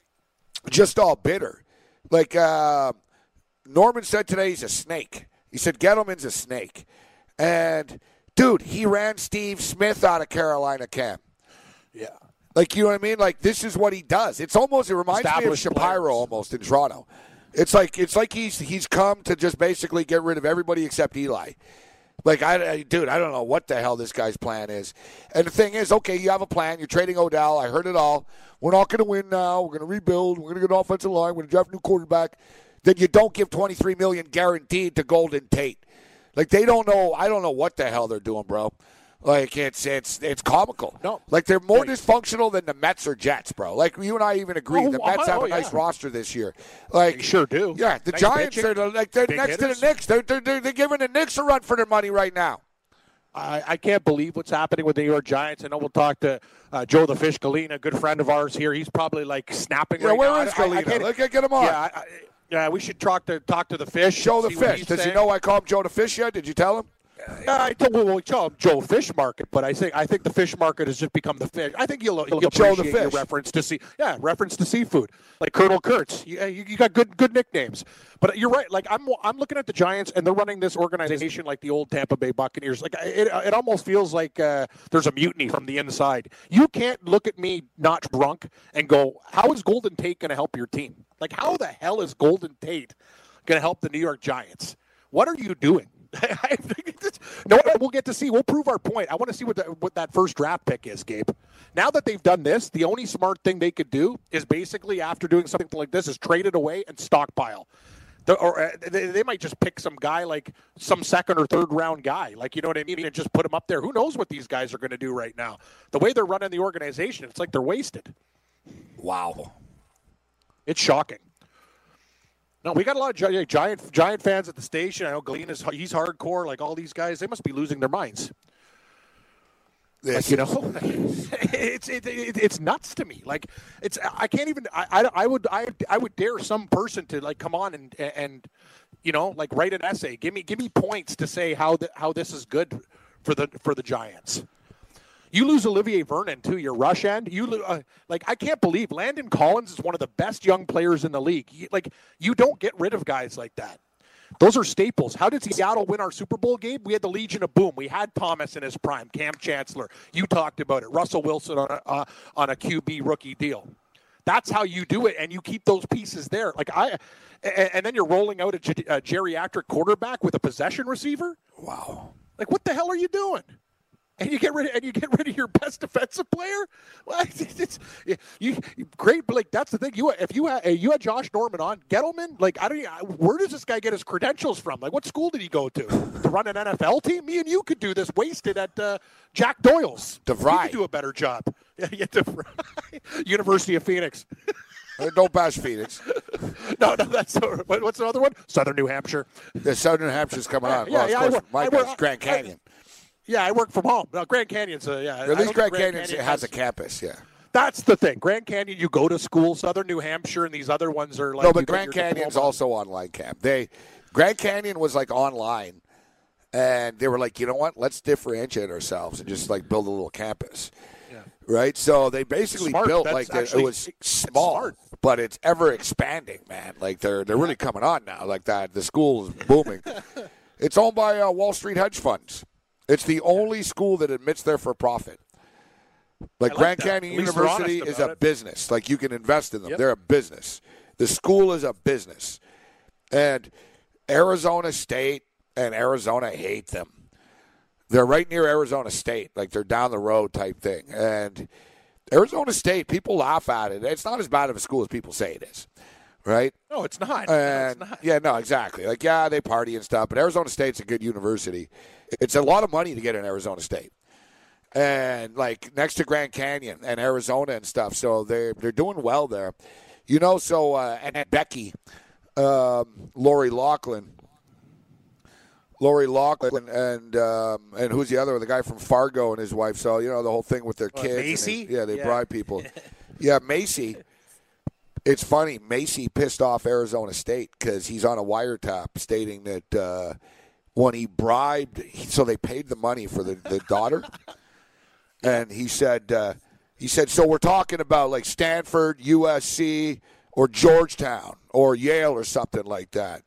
just all bitter. Like, uh, Norman said today he's a snake. He said Gettleman's a snake. And, dude, he ran Steve Smith out of Carolina, Cam. Yeah. Like, you know what I mean? Like, this is what he does. It's almost, it reminds me of Shapiro players. Almost in Toronto. It's like it's like he's he's come to just basically get rid of everybody except Eli. Like, I, I dude, I don't know what the hell this guy's plan is. And the thing is, okay, you have a plan. You're trading Odell. I heard it all. We're not going to win now. We're going to rebuild. We're going to get an offensive line. We're going to draft a new quarterback. Then you don't give twenty-three million dollars guaranteed to Golden Tate. Like, they don't know. I don't know what the hell they're doing, bro. Like, it's it's it's comical. No. Like, they're more Right. dysfunctional than the Mets or Jets, bro. Like, you and I even agree. Oh, the Mets oh, have oh, a nice yeah. roster this year. Like, They sure do. Yeah, the Nice Giants pitching, are the, like they're big next hitters. to the Knicks. They're, they're they're giving the Knicks a run for their money right now. I, I can't believe what's happening with the New York Giants. I know we'll talk to uh, Joe the Fish Galena, a good friend of ours here. He's probably like snapping Yeah, right where now. is I- I- I Galena? can't- Let's get, get him on. Yeah, I, I, yeah, we should talk to talk to the Fish. Joe the see what Fish. he's Does he saying. know I call him Joe the Fish yet? Did you tell him? Uh, I told we'll call him Joe Fish Market, but I think I think the fish market has just become the fish. I think you'll, you'll Joe appreciate the your fish. reference to see, yeah, reference to seafood, like Colonel Kurtz. You, you, you got good good nicknames, but you're right. Like I'm I'm looking at the Giants, and they're running this organization like the old Tampa Bay Buccaneers. Like it it almost feels like uh, there's a mutiny from the inside. You can't look at me not drunk and go, how is Golden Tate going to help your team? Like how the hell is Golden Tate going to help the New York Giants? What are you doing? I think it's, no, we'll get to see. We'll prove our point. I want to see what the, what that first draft pick is, Gabe. Now that they've done this, the only smart thing they could do is basically, after doing something like this, is trade it away and stockpile. The, or uh, they, they might just pick some guy, like some second or third round guy, like, you know what I mean, and just put him up there. Who knows what these guys are going to do right now? The way they're running the organization, it's like they're wasted. Wow. It's shocking. No, we got a lot of Giant Giant fans at the station. I know Glenn is he's hardcore. Like all these guys, they must be losing their minds. Like, you know, it's it, it, it's nuts to me. Like it's I can't even. I, I, I would I I would dare some person to like come on and and you know like write an essay. Give me give me points to say how the, how this is good for the for the Giants. You lose Olivier Vernon, too, your rush end. You lo- uh, like I can't believe Landon Collins is one of the best young players in the league. You, like you don't get rid of guys like that. Those are staples. How did Seattle win our Super Bowl game? We had the Legion of Boom. We had Thomas in his prime, Cam Chancellor. You talked about it. Russell Wilson on a, uh, on a Q B rookie deal. That's how you do it, and you keep those pieces there. Like I, and, and then you're rolling out a, ge- a geriatric quarterback with a possession receiver. Wow. Like what the hell are you doing? And you get rid of, and you get rid of your best defensive player. Well, it's, it's you great, but like that's the thing. You if you had you had Josh Norman on Gettleman, like I don't. Where does this guy get his credentials from? Like what school did he go to to run an N F L team? Me and you could do this wasted at uh, Jack Doyle's. DeVry. You could do a better job. Yeah, yeah, DeVry. University of Phoenix. Don't bash Phoenix. no, no, that's what's the other one? Southern New Hampshire. The Southern New Hampshire's coming on. Yeah, well, yeah, of course, I work, my I guy's work, Grand Canyon. I, Yeah, I work from home. No, Grand Canyon's, uh, yeah. At least Grand, Grand Canyon Canyon has, has a campus, yeah. That's the thing. Grand Canyon, you go to school. Southern New Hampshire and these other ones are like. No, but you Grand Canyon's diploma. also online camp. They Grand Canyon was like online, and they were like, you know what? Let's differentiate ourselves and just like build a little campus, yeah. right? So they basically Smart. built That's like the, actually, it was small, smart. but it's ever expanding, man. Like they're they're really coming on now. Like that, the school is booming. It's owned by uh, Wall Street hedge funds. It's the only school that admits they're for profit. Like, like Grand that. Canyon University is a it. business. Like you can invest in them. Yep. They're a business. The school is a business. And Arizona State and Arizona hate them. They're right near Arizona State. Like they're down the road type thing. And Arizona State, people laugh at it. It's not as bad of a school as people say it is. Right? No, it's not. And, no, it's not. Yeah, no, exactly. Like, yeah, they party and stuff. But Arizona State's a good university. It's a lot of money to get in Arizona State. And, like, next to Grand Canyon and Arizona and stuff. So they're, they're doing well there. You know, so, uh, and, and Becky, um, Lori Loughlin, Lori Loughlin, and um, and who's the other one? The guy from Fargo and his wife. So, you know, the whole thing with their what, kids. Macy? They, yeah, they yeah. bribe people. Yeah, Macy. It's funny. Macy pissed off Arizona State because he's on a wiretap stating that uh, when he bribed, so they paid the money for the, the daughter. And he said, uh, he said, so we're talking about like Stanford, U S C, or Georgetown, or Yale, or something like that.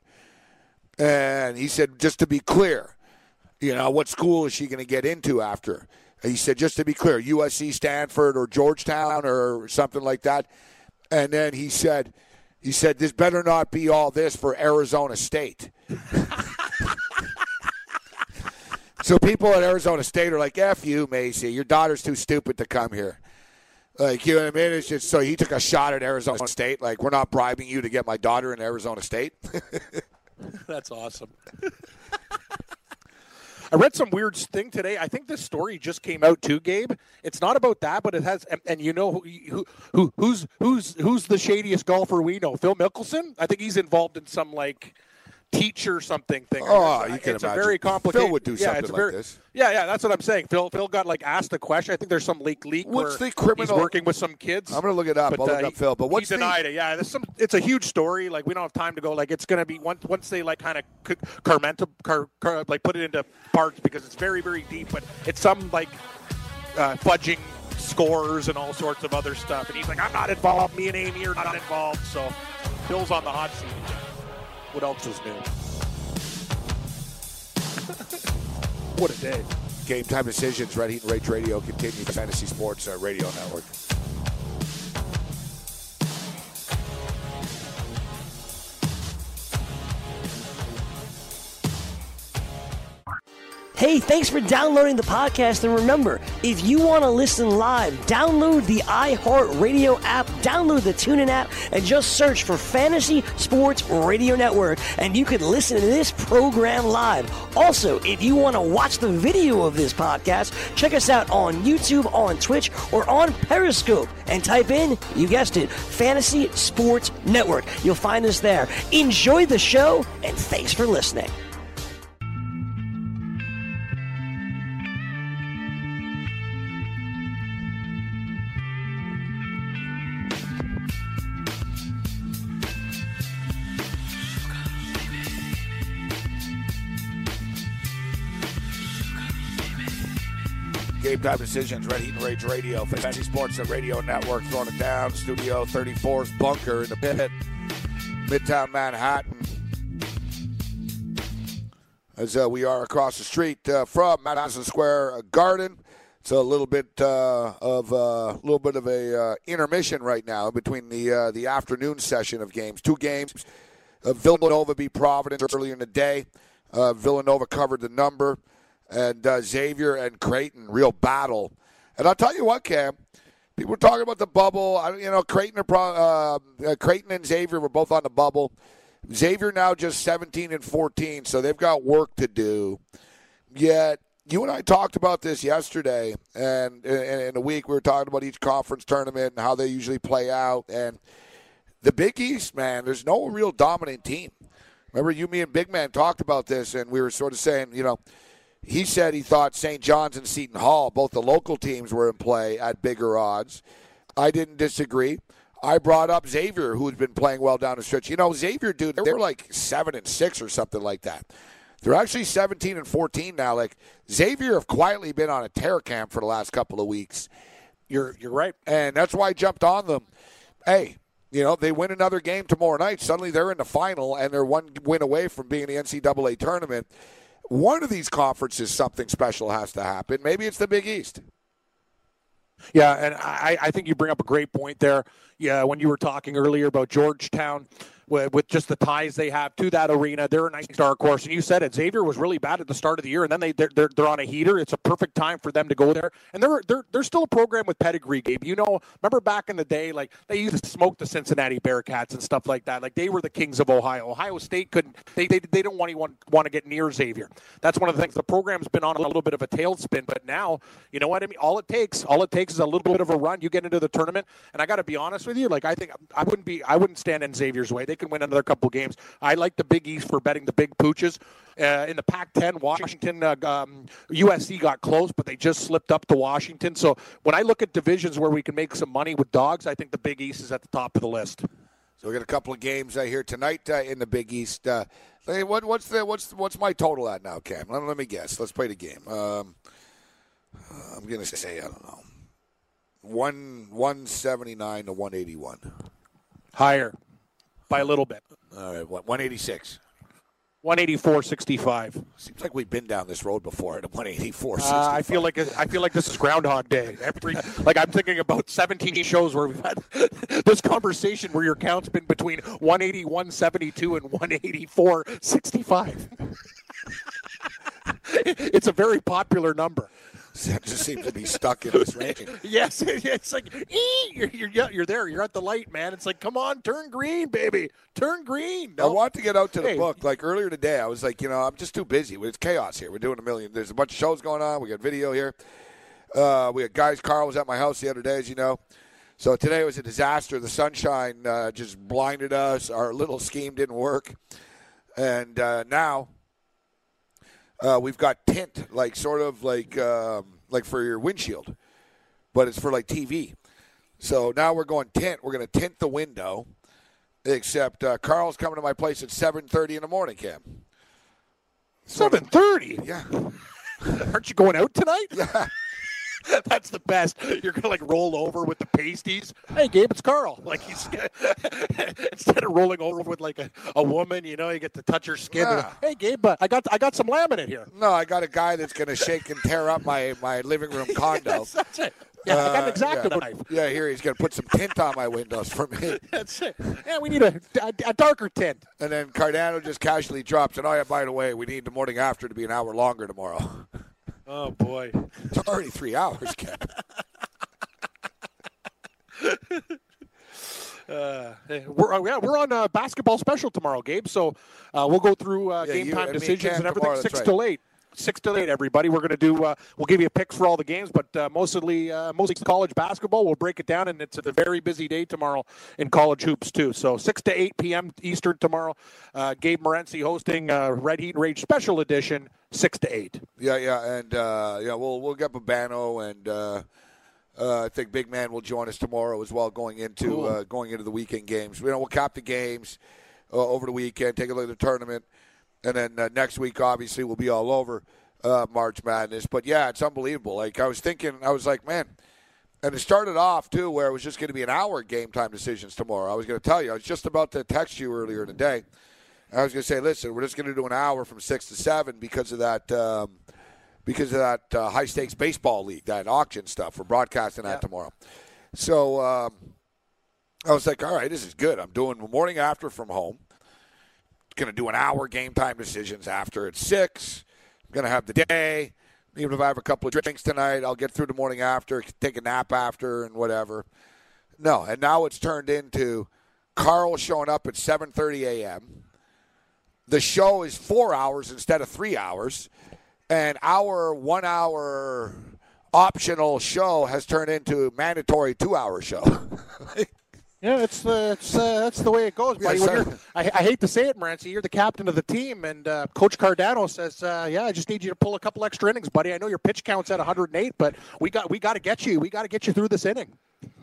And he said, just to be clear, you know, what school is she going to get into after? And he said, just to be clear, U S C, Stanford, or Georgetown, or something like that. And then he said, he said, this better not be all this for Arizona State. So people at Arizona State are like, F you, Macy. Your daughter's too stupid to come here. Like, you know what I mean? It's just, so he took a shot at Arizona State. Like, we're not bribing you to get my daughter in Arizona State. That's awesome. I read some weird thing today. I think this story just came out too, Gabe. It's not about that, but it has. And, and you know who, who who's who's who's the shadiest golfer we know? Phil Mickelson. I think he's involved in some like teacher something thing. Oh, it's, you can it's imagine. a very complicated. Phil would do yeah, something it's a like very, this. Yeah, yeah, that's what I'm saying. Phil Phil got like asked a question. I think there's some leak leak What's where the criminal? he's working with some kids. I'm going to look it up. But, I'll look uh, up Phil. But what's he denied the, it? Yeah, there's some. It's a huge story. Like we don't have time to go. Like it's going to be once once they like kind of carmenta, car, car, like put it into parts because it's very very deep. But it's some like uh, fudging scores and all sorts of other stuff. And he's like, I'm not involved. Me and Amy are not involved. So Phil's on the hot seat. What else is new? What a day. Game Time Decisions, Red Heat and Rage Radio continues. Fantasy Sports uh, Radio Network. Hey, thanks for downloading the podcast. And remember, if you want to listen live, download the iHeartRadio app, download the TuneIn app, and just search for Fantasy Sports Radio Network, and you can listen to this program live. Also, if you want to watch the video of this podcast, check us out on YouTube, on Twitch, or on Periscope, and type in, you guessed it, Fantasy Sports Network. You'll find us there. Enjoy the show, and thanks for listening. Game Time Decisions, Red Heat and Rage Radio, Fantasy Sports Radio Network, throwing it down. Studio thirty-four's bunker in the pit, Midtown Manhattan. As uh, we are across the street uh, from Madison Square Garden, it's a little bit uh, of a uh, little bit of a uh, intermission right now between the uh, the afternoon session of games. Two games. Uh, Villanova beat Providence earlier in the day. Uh, Villanova covered the number. And uh, Xavier and Creighton, real battle. And I'll tell you what, Cam, people were talking about the bubble. I, you know, Creighton, are pro, uh, uh, Creighton and Xavier were both on the bubble. Xavier now just seventeen and fourteen, so they've got work to do. Yet, you and I talked about this yesterday, and in, in a week we were talking about each conference tournament and how they usually play out. And the Big East, man, there's no real dominant team. Remember, you, me, and Big Man talked about this, and we were sort of saying, you know, he said he thought Saint John's and Seton Hall, both the local teams, were in play at bigger odds. I didn't disagree. I brought up Xavier, who's been playing well down the stretch. You know, Xavier, dude, they were like seven and six or something like that. They're actually seventeen and fourteen now. Like Xavier have quietly been on a tear camp for the last couple of weeks. You're you're right, and that's why I jumped on them. Hey, you know, they win another game tomorrow night. Suddenly they're in the final, and they're one win away from being in the N C double A tournament. One of these conferences, something special has to happen. Maybe it's the Big East. Yeah, and I, I think you bring up a great point there. Yeah, when you were talking earlier about Georgetown, with, with just the ties they have to that arena, they're a nice dark horse. And you said it, Xavier was really bad at the start of the year, and then they they're, they're they're on a heater. It's a perfect time for them to go there, and they're they're they're still a program with pedigree, Gabe. You know, remember back in the day, like they used to smoke the Cincinnati Bearcats and stuff like that. Like they were the kings of Ohio. Ohio State couldn't they they, they don't want anyone want to get near Xavier. That's one of the things. The program's been on a little bit of a tailspin, but now you know what I mean. All it takes, all it takes is a little bit of a run. You get into the tournament, and I got to be honest with you, like I think I wouldn't be I wouldn't stand in Xavier's way. They can win another couple games. I like the Big East for betting the big pooches. Uh, in the Pac ten, Washington, uh, um, U S C got close, but they just slipped up to Washington. So when I look at divisions where we can make some money with dogs, I think the Big East is at the top of the list. So we got a couple of games uh, here tonight uh, in the Big East. Uh, hey, what, what's the what's what's my total at now, Cam? Let, let me guess. Let's play the game. Um, I'm gonna say I don't know, one one seventy nine to one eighty one. Higher, by a little bit. All right, what, one eighty-six. one eighty-four sixty-five. Seems like we've been down this road before at one eighty-four sixty-five. Uh, I feel like I feel like this is Groundhog Day. Every like I'm thinking about seventeen shows where we've had this conversation where your count's been between one eighty, one seventy-two, and one eighty-four sixty-five. It's a very popular number. It just seems to be stuck in this range. Yes, it's like you're, you're you're there. You're at the light, man. It's like, come on, turn green, baby, turn green. No. I want to get out to the hey. book. Like earlier today, I was like, you know, I'm just too busy. It's chaos here. We're doing a million. There's a bunch of shows going on. We got video here. Uh, we had guys. Carl was at my house the other day, as you know. So today was a disaster. The sunshine uh, just blinded us. Our little scheme didn't work. And uh, now uh, we've got tint, like sort of like um, like for your windshield, but it's for like T V. So now we're going tint. We're going to tint the window, except uh, Carl's coming to my place at seven thirty in the morning, Cam. seven thirty? Yeah. Aren't you going out tonight? Yeah. That's the best. You're gonna like roll over with the pasties. Hey, Gabe, it's Carl. Like he's instead of rolling over with like a, a woman, you know, you get to touch her skin. Yeah. And, hey, Gabe, uh, I got I got some laminate here. No, I got a guy that's going to shake and tear up my, my living room condo. That's, that's it. Yeah, I got an X-Acto yeah. knife. Yeah, here he's going to put some tint on my windows for me. That's it. Yeah, we need a, a, a darker tint. And then Cardano just casually drops, and oh yeah, by the way, we need the morning after to be an hour longer tomorrow. Oh boy, it's already three hours, Ken. Uh, we're uh, yeah, we're on uh, basketball special tomorrow, Gabe. So uh, we'll go through uh, Yeah, game you time and me decisions and and everything. tomorrow, Six that's till eight. Six till eight, everybody. We're going to do. Uh, we'll give you picks for all the games, but uh, mostly, uh, mostly college basketball. We'll break it down, and it's a very busy day tomorrow in college hoops too. So six to eight p.m. Eastern tomorrow. Uh, Gabe Morency hosting uh, Red Heat and Rage Special Edition. Six to eight. Yeah, yeah, and uh, yeah, we'll we'll get Babano, and uh, uh, I think Big Man will join us tomorrow as well, going into Cool. uh, going into the weekend games. You know, we'll cap the games uh, over the weekend, take a look at the tournament, and then uh, next week, obviously, we'll be all over uh, March Madness. But yeah, it's unbelievable. Like I was thinking, I was like, man, and it started off too where it was just going to be an hour game time decisions tomorrow. I was going to tell you, I was just about to text you earlier today. I was going to say, listen, we're just going to do an hour from six to seven because of that, um, because of that uh, high stakes baseball league, that auction stuff. We're broadcasting that Yeah. tomorrow. So um, I was like, all right, this is good. I'm doing the morning after from home. Going to do an hour game time decisions after at six. I'm going to have the day. Even if I have a couple of drinks tonight, I'll get through the morning after, take a nap after, and whatever. No, and now it's turned into Carl showing up at seven thirty a.m. The show is four hours instead of three hours. And our one-hour optional show has turned into a mandatory two-hour show. Yeah, it's the it's uh, that's the way it goes, buddy. Yeah, When so- you're, I, I hate to say it, Morency, you're the captain of the team, and uh, Coach Cardano says, uh, "Yeah, I just need you to pull a couple extra innings, buddy. I know your pitch count's at one hundred eight, but we got we got to get you. We got to get you through this inning."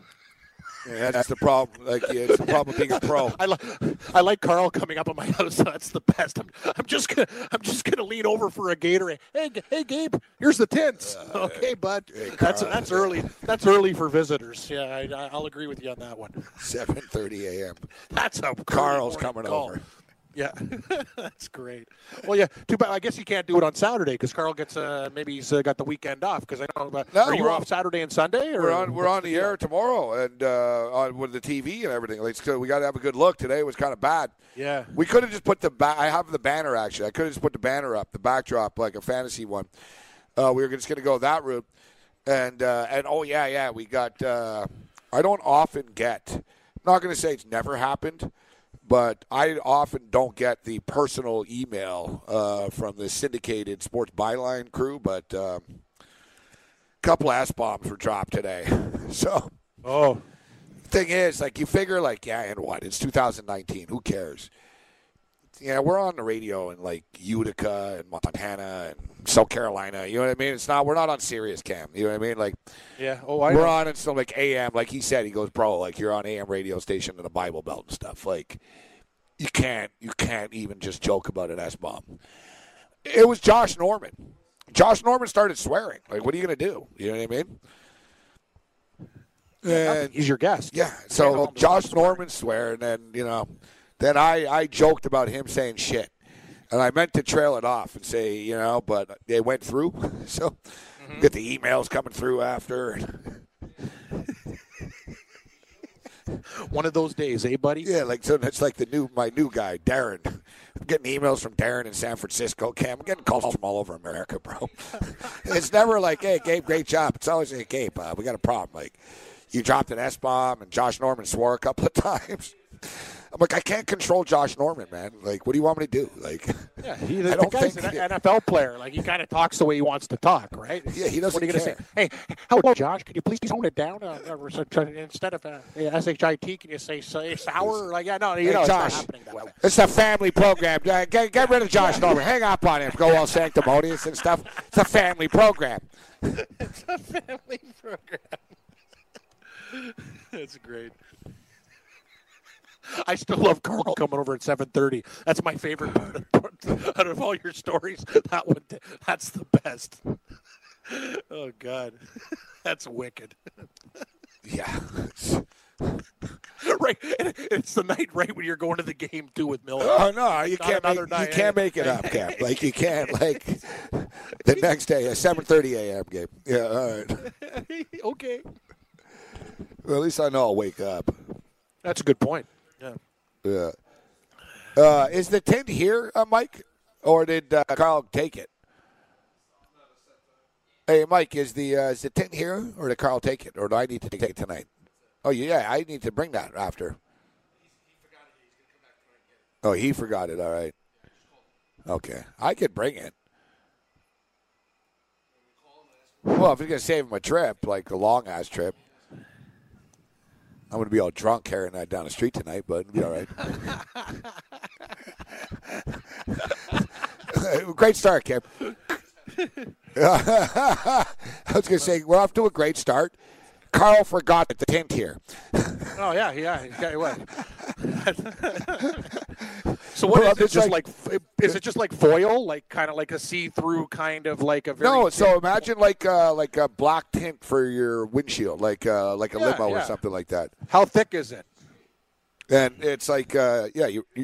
Yeah, that's the problem. Like, yeah, it's the problem being a pro. I, li- I like Carl coming up on my house. That's the best. I'm, I'm just gonna I'm just gonna lean over for a Gatorade. Hey, G- hey, Gabe, here's the tints. Okay, bud. hey, that's Carl. that's early. That's early for visitors. Yeah, I, I- I'll agree with you on that one. seven thirty a.m. That's a Carl's early morning coming call. over. Yeah, that's great. Well, yeah, too bad. I guess you can't do it on Saturday because Carl gets uh, maybe he's uh, got the weekend off. Because I know. About, No, are you we're off on- Saturday and Sunday? Or We're on we're what's on the deal? air tomorrow, and uh, on with the T V and everything. Like, so we got to have a good look. Today was kind of bad. Yeah. We could have just put the ba- I have the banner actually. I could have just put the banner up, the backdrop, like a fantasy one. Uh, we were just going to go that route, and uh, and oh yeah, yeah, we got. Uh, I don't often get. I'm not going to say it's never happened, but I often don't get the personal email uh, from the syndicated sports byline crew. But um, a couple S bombs were dropped today, so. Oh. Thing is, like, you figure, like, yeah, and what? It's two thousand nineteen. Who cares? Yeah, we're on the radio in, like, Utica and Montana and South Carolina. You know what I mean? It's not, we're not on Sirius Cam. You know what I mean? Like, Yeah. Oh, I we're know. on in some, like, A M. Like he said, he goes, bro, like, you're on A M radio station in the Bible Belt and stuff. Like, you can't, you can't even just joke about an S-bomb. It was Josh Norman. Josh Norman started swearing. Like, what are you going to do? You know what I mean? And He's your guest. yeah, so Josh Norman swear, and then, you know, then I, I joked about him saying shit. And I meant to trail it off and say, you know, but they went through. So Mm-hmm. get the emails coming through after. One of those days, eh, buddy? Yeah, like, so that's like the new, my new guy, Darren. I'm getting emails from Darren in San Francisco. Cam, I'm getting calls from all over America, bro. It's never like, hey, Gabe, great job. It's always like, Gabe, uh, we got a problem. Like, you dropped an S-bomb, and Josh Norman swore a couple of times. I'm like, I can't control Josh Norman, man. Like, what do you want me to do? Like, yeah, he, the, I don't the guy's think an N F L player. Like, he kind of talks the way he wants to talk, right? Yeah, he doesn't What are you care. going to say? Hey, hello, Josh. Can you please tone it down? Uh, uh, instead of uh, S H I T, can you say, say sour? Like, yeah, no, you Hey, know, Josh, it's not happening that way. it's a family program. Uh, get, get rid of Josh Norman. Hang up on him. Go all sanctimonious and stuff. It's a family program. It's a family program. That's great. I still love Carl coming over at seven thirty. That's my favorite part of, out of all your stories. That one, that's the best. Oh, God. That's wicked. Yeah. Right. And it's the night right when you're going to the game, too, with Miller. Oh, no, you Not can't make, another you night. can't make it up, Cap. Like, you can't, like, the next day, a seven thirty a.m. game. Yeah, all right. Okay. Well, at least I know I'll wake up. That's a good point. Yeah. Yeah. Uh, is the tent here, uh, Mike? Or did uh, Carl take it? Hey, Mike, is the uh, is the tent here, or did Carl take it? Or do I need to take it tonight? Oh, yeah, I need to bring that after. Oh, he forgot it. All right. Okay. I could bring it. Well, if you're going to save him a trip, like a long-ass trip. I'm going to be all drunk carrying that down the street tonight, but it'll be all right. Great start, Kim. I was going to say, we're off to a great start. Carl forgot the tent here. Oh, yeah, yeah. yeah what? So what Well, is it? it's Just like- like, is it just like foil, like kind of like a see-through kind of like a very No, so thin- imagine like uh, like a black tint for your windshield, like uh, like a Yeah, limo or yeah. something like that. How thick is it? And it's like, uh, yeah, you, you.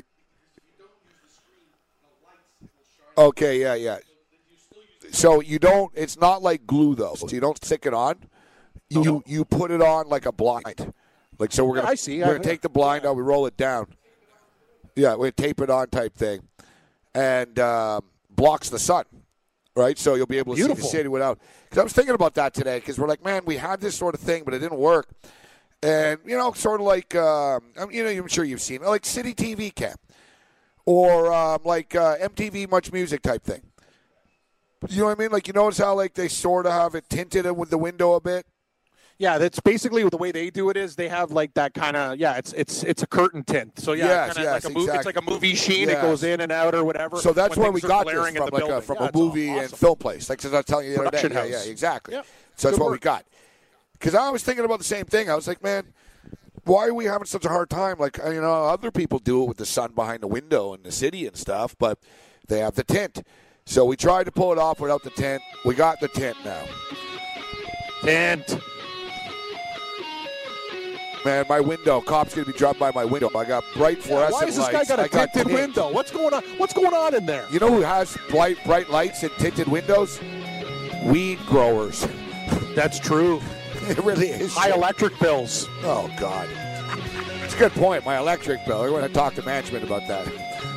Okay, yeah, yeah. So you don't. It's not like glue though. So you don't stick it on. You you put it on like a blind. Like so, we're Yeah, gonna I see. we're gonna I- take the blind out. We roll it down. Yeah, we tape it on type thing, and um, blocks the sun. Right, so you'll be able to see Beautiful. the city without. Because I was thinking about that today. Because we're like, man, we had this sort of thing, but it didn't work. And you know, sort of like, um, I mean, you know, I'm sure you've seen it, like City T V Cam, or um, like uh, M T V Much Music type thing. You know what I mean? Like, you notice how like they sort of have it tinted with the window a bit. Yeah, that's basically the way they do it. Is they have like that kind of yeah, it's it's it's a curtain tint. So yeah, Yes, kinda yes, like a movie. It's exactly. like a movie sheen. Yes. It goes in and out or whatever. So that's when where we things are got this flaring in from, the like a, building. from Yeah, a it's movie and awesome. film place. Like as I was telling you the other day. Production Yeah, house. yeah, exactly. Yep. So that's Good what we work. got. Because I was thinking about the same thing. I was like, man, why are we having such a hard time? Like, you know, other people do it with the sun behind the window in the city and stuff, but they have the tint. So we tried to pull it off without the tint. We got the tint now. Tint. Man, my window. Cop's gonna be driving by my window. I got bright fluorescent Why has this guy lights. got a I got tinted tint. window? What's going on? What's going on in there? You know who has bright, bright lights and tinted windows? Weed growers. That's true. It really is. High electric bills. Oh, God. It's a good point. My electric bill. We're going to talk to management about that.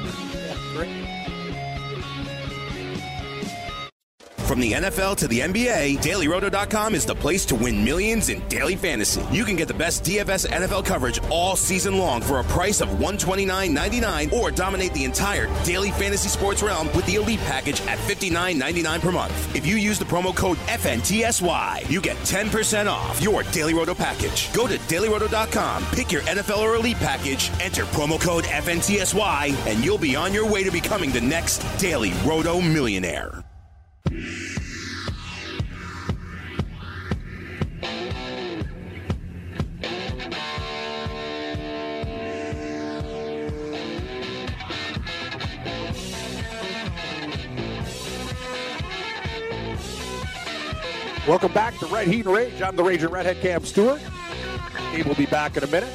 From the N F L to the N B A, Daily Roto dot com is the place to win millions in daily fantasy. You can get the best D F S N F L coverage all season long for a price of one hundred twenty-nine ninety-nine, or dominate the entire daily fantasy sports realm with the Elite package at fifty-nine ninety-nine per month. If you use the promo code F N T S Y, you get ten percent off your Daily Roto package. Go to Daily Roto dot com, pick your N F L or Elite package, enter promo code F N T S Y, and you'll be on your way to becoming the next Daily Roto millionaire. Welcome back to Red Heat and Rage. I'm the Raging Redhead Cam Stewart. He will be back in a minute.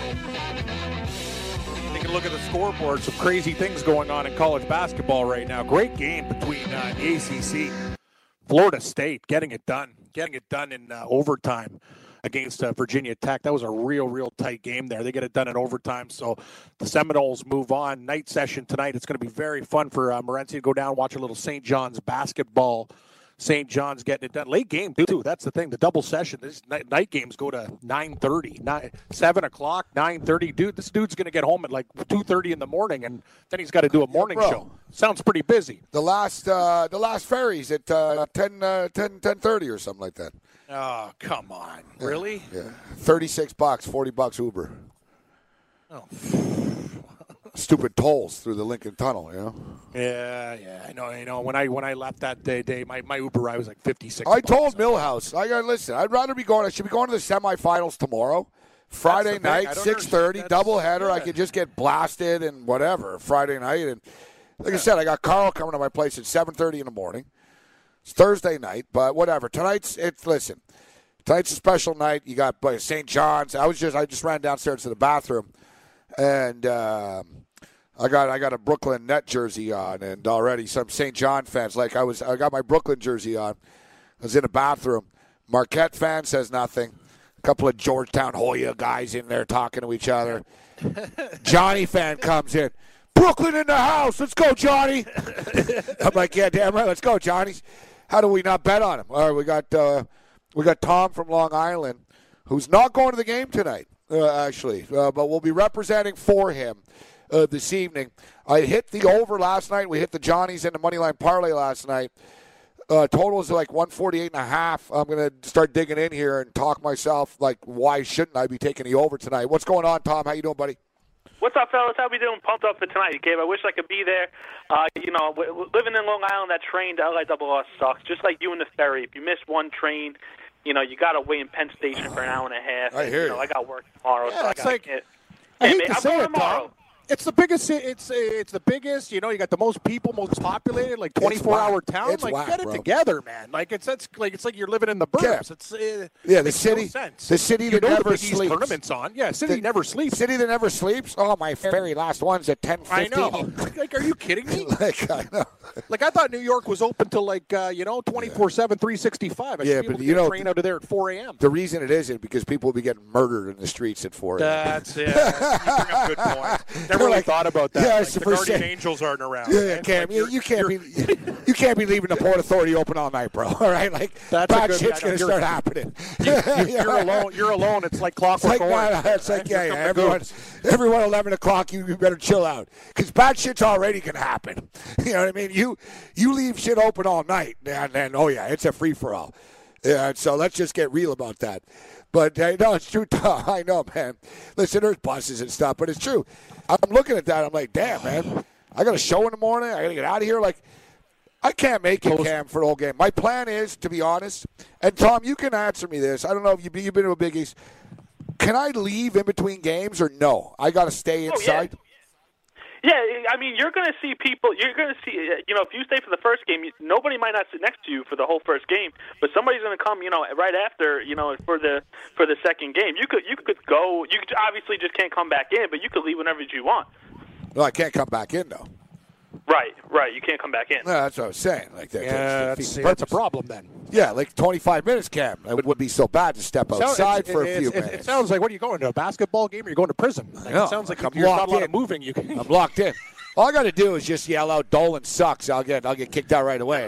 Take a look at the scoreboard. Some crazy things going on in college basketball right now. Great game between uh, the A C C. Florida State getting it done. Getting it done in uh, overtime against uh, Virginia Tech. That was a real, real tight game there. They get it done in overtime. So the Seminoles move on. Night session tonight. It's going to be very fun for uh, Morency to go down and watch a little Saint John's basketball Saint John's getting it done. Late game, too. That's the thing. The double session. These night, night games go to nine thirty, nine, seven o'clock, nine thirty. Dude, this dude's going to get home at like two thirty in the morning, and then he's got to do a morning yeah, show. Sounds pretty busy. The last uh, the last ferry's at uh, ten, uh, ten, ten thirty or something like that. Oh, come on. Really? Yeah. thirty-six bucks, forty bucks Uber. Oh, stupid tolls through the Lincoln Tunnel, you know. Yeah, yeah, I know. You know, when I when I left that day, day my, my Uber ride was like fifty-six. I told Millhouse, I got to listen. I'd rather be going. I should be going to the semifinals tomorrow, Friday night, six thirty, doubleheader. Yeah. I could just get blasted and whatever Friday night. And like yeah. I said, I got Carl coming to my place at seven thirty in the morning. It's Thursday night, but whatever. Tonight's it's listen. Tonight's a special night. You got Saint John's. I was just I just ran downstairs to the bathroom, and. Uh, I got I got a Brooklyn Net jersey on, and already some Saint John fans. Like I was, I got my Brooklyn jersey on. I was in the bathroom. Marquette fan says nothing. A couple of Georgetown Hoya guys in there talking to each other. Johnny fan comes in. Brooklyn in the house. Let's go, Johnny. I'm like, yeah, damn right. Let's go, Johnny. How do we not bet on him? All right, we got uh, we got Tom from Long Island, who's not going to the game tonight, uh, actually, uh, but we'll be representing for him. Uh, this evening. I hit the over last night. We hit the Johnnies and the Moneyline Parlay last night. Uh, total is like one forty-eight and a half. I'm going to start digging in here and talk myself like, why shouldn't I be taking the over tonight? What's going on, Tom? How you doing, buddy? What's up, fellas? How we doing? Pumped up for tonight, Gabe. I wish I could be there. Uh, you know, w- w- living in Long Island, that train to L I R R sucks. Just like you in the ferry. If you miss one train, you know, you got to wait in Penn Station for an hour and a half. I hear you. Know, you. I got work tomorrow. Yeah, so I it's gotta like, get, I hate hey, to I'm say going it, tomorrow. Tom. It's the biggest. It's it's the biggest. You know, you got the most people, most populated, like twenty-four hour town. It's like, whack, get it bro. together, man. Like it's that's like it's like you're living in the burbs. Yeah. It's uh, Yeah, the makes city, no sense. the city you that know never the Big East sleeps. tournaments on. Yeah, city The never sleeps. City that never sleeps. Oh, my ferry last one's at ten fifteen. I know. Like, are you kidding me? like, I know. Like I thought New York was open till like uh, you know twenty-four seven, three sixty-five. I Yeah, should be but able to you get know- a train out of there at four a.m. The reason it isn't because people will be getting murdered in the streets at four a.m. That's it. You bring up a good point. Never really like- thought about that. Yeah, like it's the the first Guardian thing. Angels aren't around. Yeah, yeah, man. Cam, Like, you, you're- you can't you're- be you can't be leaving the Port Authority open all night, bro. All right, like That's a bad good- shit's I know, gonna you're- start happening. you, you're alone. You're alone. It's like Clockwork It's like, Orange. nah, it's right? like yeah, Here yeah. come the Everyone, goons. everyone, eleven o'clock. You, you better chill out because bad shit's already gonna happen. You know what I mean? You you leave shit open all night, and then oh yeah, it's a free for all. Yeah, so let's just get real about that. But uh, no, it's true, Tom. I know, man. Listen, there's buses and stuff, but it's true. I'm looking at that. I'm like, damn, man. I got a show in the morning. I got to get out of here. Like, I can't make it, Cam, for the whole game. My plan is, to be honest, and Tom, you can answer me this. I don't know if you've been, you've been to a Big East. Can I leave in between games or no? I got to stay inside? Oh, yeah. Yeah, I mean, you're going to see people, you're going to see, you know, if you stay for the first game, nobody might not sit next to you for the whole first game, but somebody's going to come, you know, right after, you know, for the for the second game. You could you could go, you could, obviously just can't come back in, but you could leave whenever you want. Well, I can't come back in, though. Right, right. You can't come back in. No, that's what I was saying. Like that, Yeah, defeats that's, the that's a purpose. problem then. Yeah, like twenty-five minutes, Cam. It wouldn't be so bad to step outside So, for a it, few it, minutes. It sounds like, what are you going to, a basketball game or you're going to prison? Like, No, it sounds like I'm you're not locked a lot in. of moving. You can, I'm locked in. All I got to do is just yell out, Dolan sucks. I'll get I'll get kicked out right away.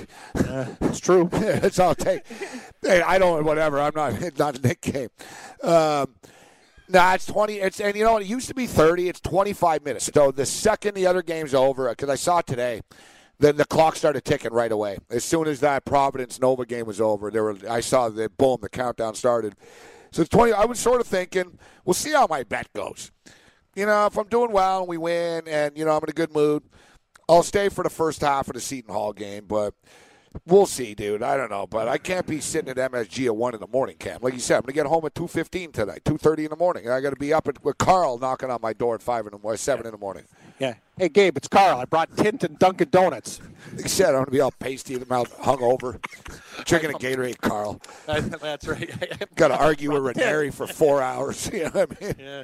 uh, it's true. That's all it takes. Hey, I don't, whatever. I'm not, it's not a Nick game. Um, nah, it's twenty. It's And you know what? It used to be thirty. It's twenty-five minutes. So the second the other game's over, because I saw it today, then the clock started ticking right away. As soon as that Providence Nova game was over, there were I saw the boom, the countdown started. So it's twenty. I was sort of thinking, we'll see how my bet goes. You know, if I'm doing well and we win and, you know, I'm in a good mood, I'll stay for the first half of the Seton Hall game. But we'll see, dude. I don't know. But I can't be sitting at M S G at one in the morning, Cam. Like you said, I'm going to get home at two fifteen tonight, two thirty in the morning. I got to be up at, with Carl knocking on my door at five in the morning, seven in the morning. Yeah. Hey, Gabe, it's Carl. I brought Tint and Dunkin' Donuts. Like I said, I'm going to be all pasty in the mouth, hungover, drinking a Gatorade, Carl. That's right. Got to argue with Ranieri for four hours. You know what I mean? Yeah.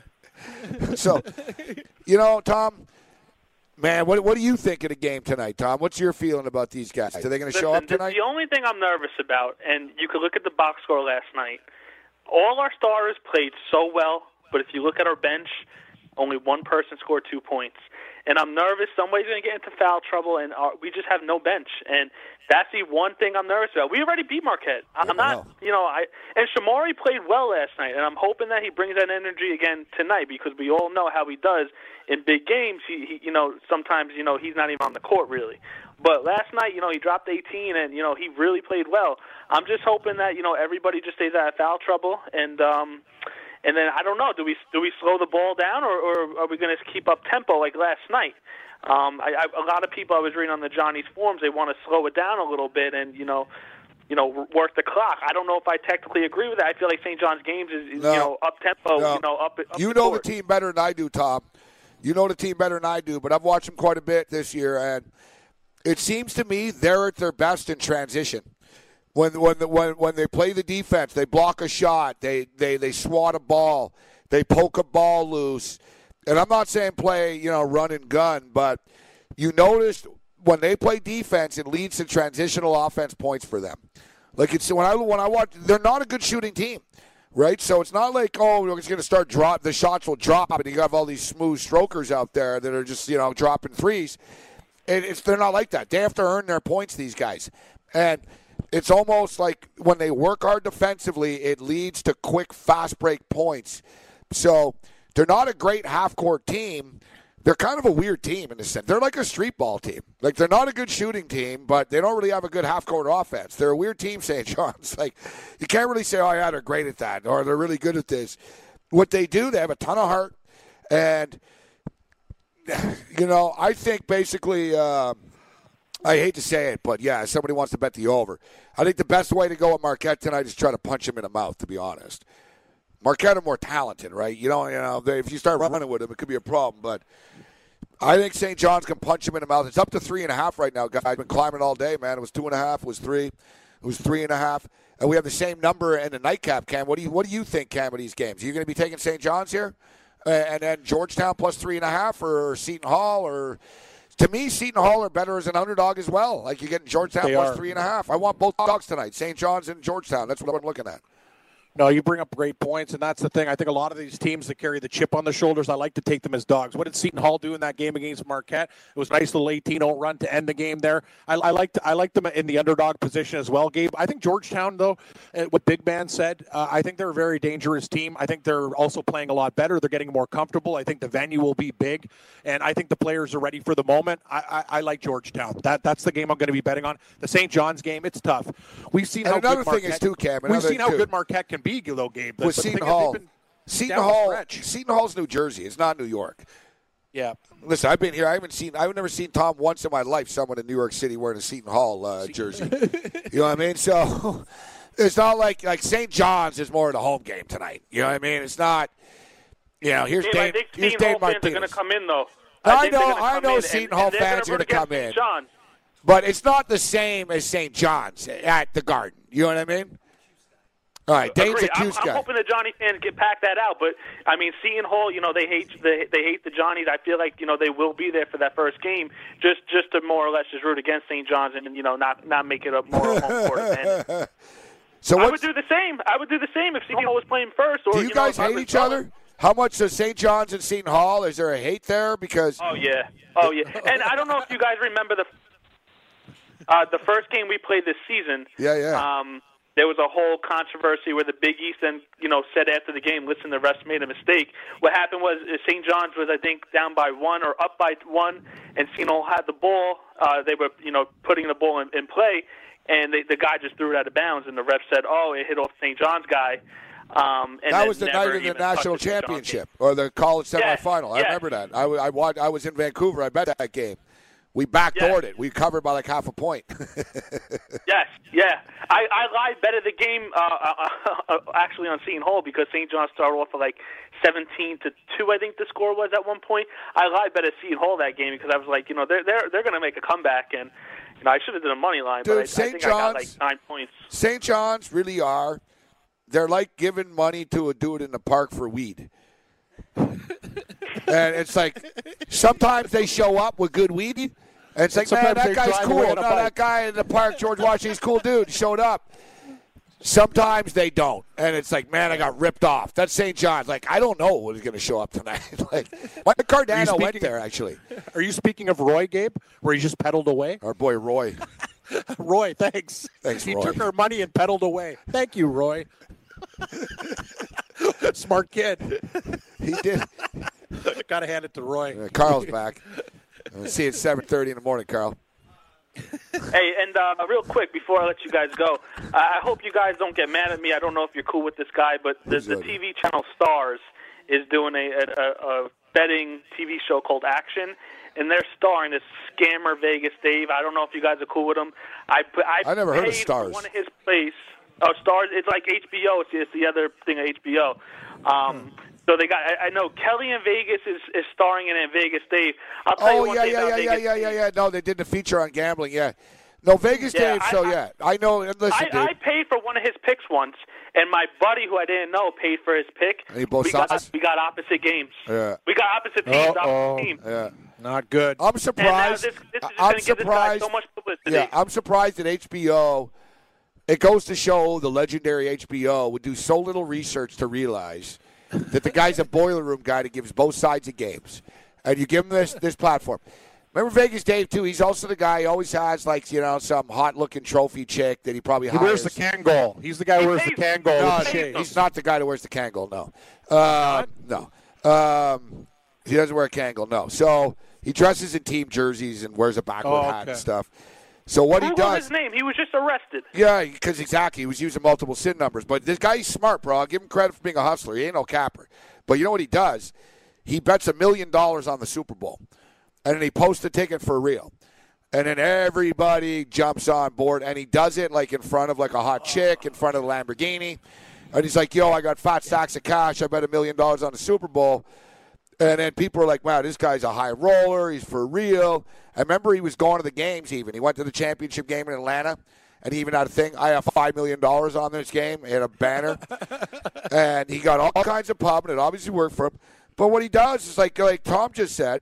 So, you know, Tom, man, what what do you think of the game tonight, Tom? What's your feeling about these guys? Are they going to show Listen, up tonight? The only thing I'm nervous about, and you could look at the box score last night, all our starters played so well, but if you look at our bench, only one person scored two points. and I'm nervous somebody's going to get into foul trouble, and uh, we just have no bench. And that's the one thing I'm nervous about. We already beat Marquette. I'm yeah, not, you know, I and Shamari played well last night, and I'm hoping that he brings that energy again tonight because we all know how he does in big games. He, he you know, sometimes, you know, he's not even on the court really. But last night, you know, he dropped eighteen, and, you know, he really played well. I'm just hoping that, you know, everybody just stays out of foul trouble, and um, and then I don't know, do we do we slow the ball down, or, or are we going to keep up tempo like last night? Um, I, I, a lot of people I was reading on the Johnny's forums, they want to slow it down a little bit and, you know, you know, work the clock. I don't know if I technically agree with that. I feel like Saint John's games is, is no. you know, up tempo, no. you know, up. up you the know court. the team better than I do, Tom. You know the team better than I do, but I've watched them quite a bit this year, and it seems to me they're at their best in transition. When when the, when when they play the defense, they block a shot, they they they swat a ball, they poke a ball loose. And I'm not saying play, you know, run and gun, but you noticed when they play defense, it leads to transitional offense points for them. Like it's when I when I watch, they're not a good shooting team, right? So it's not like, oh, it's going to start drop. The shots will drop, and you have all these smooth strokers out there that are just, you know, dropping threes. And it's they're not like that. They have to earn their points, these guys, and it's almost like when they work hard defensively, it leads to quick, fast break points. So they're not a great half-court team. They're kind of a weird team in a sense. They're like a street ball team. Like, they're not a good shooting team, but they don't really have a good half-court offense. They're a weird team, Saint John's. Like, you can't really say, oh, yeah, they're great at that, or they're really good at this. What they do, they have a ton of heart, and, you know, I think basically uh, – I hate to say it, but, yeah, if somebody wants to bet the over, I think the best way to go at Marquette tonight is try to punch him in the mouth, to be honest. Marquette are more talented, right? You know, you know, they, if you start running with them, it could be a problem. But I think Saint John's can punch him in the mouth. It's up to three and a half right now, guys. I've been climbing all day, man. It was two and a half. It was three. It was three and a half. And we have the same number in the nightcap, Cam. What do you What do you think, Cam, of these games? Are you going to be taking Saint John's here, uh, and then Georgetown plus three and a half, or Seton Hall, or? To me, Seton Hall are better as an underdog as well. Like, you're getting Georgetown They plus are. three and a half. I want both dogs tonight, Saint John's and Georgetown. That's what I'm looking at. No, you bring up great points, and that's the thing. I think a lot of these teams that carry the chip on their shoulders, I like to take them as dogs. What did Seton Hall do in that game against Marquette? It was a nice little eighteen oh run to end the game there. I, I like I like them in the underdog position as well, Gabe. I think Georgetown, though, what Big Man said, uh, I think they're a very dangerous team. I think they're also playing a lot better. They're getting more comfortable. I think the venue will be big, and I think the players are ready for the moment. I, I, I like Georgetown. That That's the game I'm going to be betting on. The Saint John's game, it's tough. We've seen And how another good thing Marquette, is, too, Cam, we've another seen how too. good Marquette can be, though, Gabe. With But the Seton thing is, Hall. they've been Seton down the Hall, stretch. Seton Hall's New Jersey. It's not New York. Yeah. Listen, I've been here. I haven't seen. I've never seen Tom once in my life. Someone in New York City wearing a Seton Hall uh, jersey. You know what I mean? So it's not like like Saint John's is more of the home game tonight. You know what I mean? It's not. You know, here's Dave, Dave. I think Here's Seton Dave Hall fans are going Martinez. to come in, though. I think know- they're gonna I come know in, Seton and, Hall and they're fans are gonna gonna root come against in. Saint John's. But it's not the same as Saint John's at the Garden. You know what I mean? All right, Dane's Agreed. a I'm, Cuse I'm guy. hoping the Johnny fans get pack that out, but I mean, Seton Hall, you know, they hate they they hate the Johnnies. I feel like you know they will be there for that first game, just just to more or less just root against Saint John's and you know not not make it a more home court advantage. So I what's, would do the same. I would do the same if Seton Hall was playing first. Or do you, you guys know, if I hate was each going- other? How much does Saint John's and Seton Hall? Is there a hate there? Because Oh yeah, oh yeah. And I don't know if you guys remember the uh, the first game we played this season. yeah, yeah. Um, there was a whole controversy where the Big East then, you know, said after the game, listen, the refs made a mistake. What happened was Saint John's was, I think, down by one or up by one, and Seton Hall had the ball. Uh, they were, you know, putting the ball in, in play, and they, the guy just threw it out of bounds, and the ref said, oh, it hit off Saint John's guy. Um, and that then was the never night of the even national touched the Saint John's game. championship or the college Yes, semifinal. I yes. remember that. I, I, watched, I was in Vancouver. I bet that game. We backdoored it. We covered by like half a point. Yes, yeah. I, I lied better the game uh, uh, uh, actually on Seton Hall because Saint John started off at like seventeen to two, I think the score was at one point. I lied better Seton Hall that game because I was like, you know, they're they're they're going to make a comeback, and you know, I should have done a money line, Dude, but I, I Saint think I got like John's- nine points. Saint John's really are. They're like giving money to a dude in the park for weed. And it's like sometimes they show up with good weed. And it's like, man, sometimes that they guy's drive cool. away No, on a bike. that guy in the park, George Washington's cool dude. Showed up. Sometimes they don't, and it's like, man, I got ripped off. That's Saint John's. Like, I don't know who's going to show up tonight. Like, Mike Cardano went there, actually. Are you speaking of Roy, Gabe, where he just pedaled away? Our boy Roy. Roy, thanks. Thanks, he Roy. took our money and pedaled away. Thank you, Roy. Smart kid. He did. Got to hand it to Roy. Uh, Carl's back. We'll see you at seven thirty in the morning, Carl. Hey, and uh, real quick before I let you guys go, uh, I hope you guys don't get mad at me. I don't know if you're cool with this guy, but the, the T V channel Stars is doing a, a, a betting T V show called Action, and they're starring this scammer Vegas Dave. I don't know if you guys are cool with him. I I, I never paid heard of Stars. For one of his plays. Oh, Stars. It's like H B O. It's, it's the other thing of H B O. Um, hmm. So they got. I, I know Kelly in Vegas is, is starring in it. Vegas Dave. I'll tell oh you one yeah, thing yeah, about yeah, Vegas yeah, yeah, Dave. yeah, yeah. No, they did the feature on gambling. Yeah. No, Vegas Yeah, Dave. I- So I- yeah, I know. And listen, I, Dave. I paid for one of his picks once, and my buddy, who I didn't know, paid for his pick. And you both we got sides? we got opposite games. Yeah. We got opposite teams. Uh-oh. Opposite teams. Yeah. Not good. I'm surprised. And now this, this is just I'm going to give this guy surprised. so much publicity. Yeah, I'm surprised that H B O. It goes to show the legendary H B O would do so little research to realize that the guy's a boiler room guy that gives both sides of games, and you give him this this platform. Remember Vegas Dave too? He's also the guy. He always has like you know some hot looking trophy chick that he probably He hires. wears the Kangol. He's the guy who wears the Kangol. No, with the shades. he's not the guy that wears the Kangol. No, uh, no. Um, he doesn't wear a Kangol. No. So he dresses in team jerseys and wears a backward Oh, hat okay. and stuff. So what Who he wrote does? his name? He was just arrested. Yeah, because exactly. He was using multiple S I N numbers. But this guy, he's smart, bro. I'll give him credit for being a hustler. He ain't no capper. But you know what he does? He bets a million dollars on the Super Bowl. And then he posts a ticket for real. And then everybody jumps on board. And he does it like in front of like a hot chick, in front of the Lamborghini. And he's like, yo, I got fat stacks of cash. I bet a million dollars on the Super Bowl. And then people are like, wow, this guy's a high roller. He's for real. I remember he was going to the games even. He went to the championship game in Atlanta, and he even had a thing. I have five million dollars on this game. He had a banner. And he got all kinds of pub, and it obviously worked for him. But what he does is, like, like Tom just said,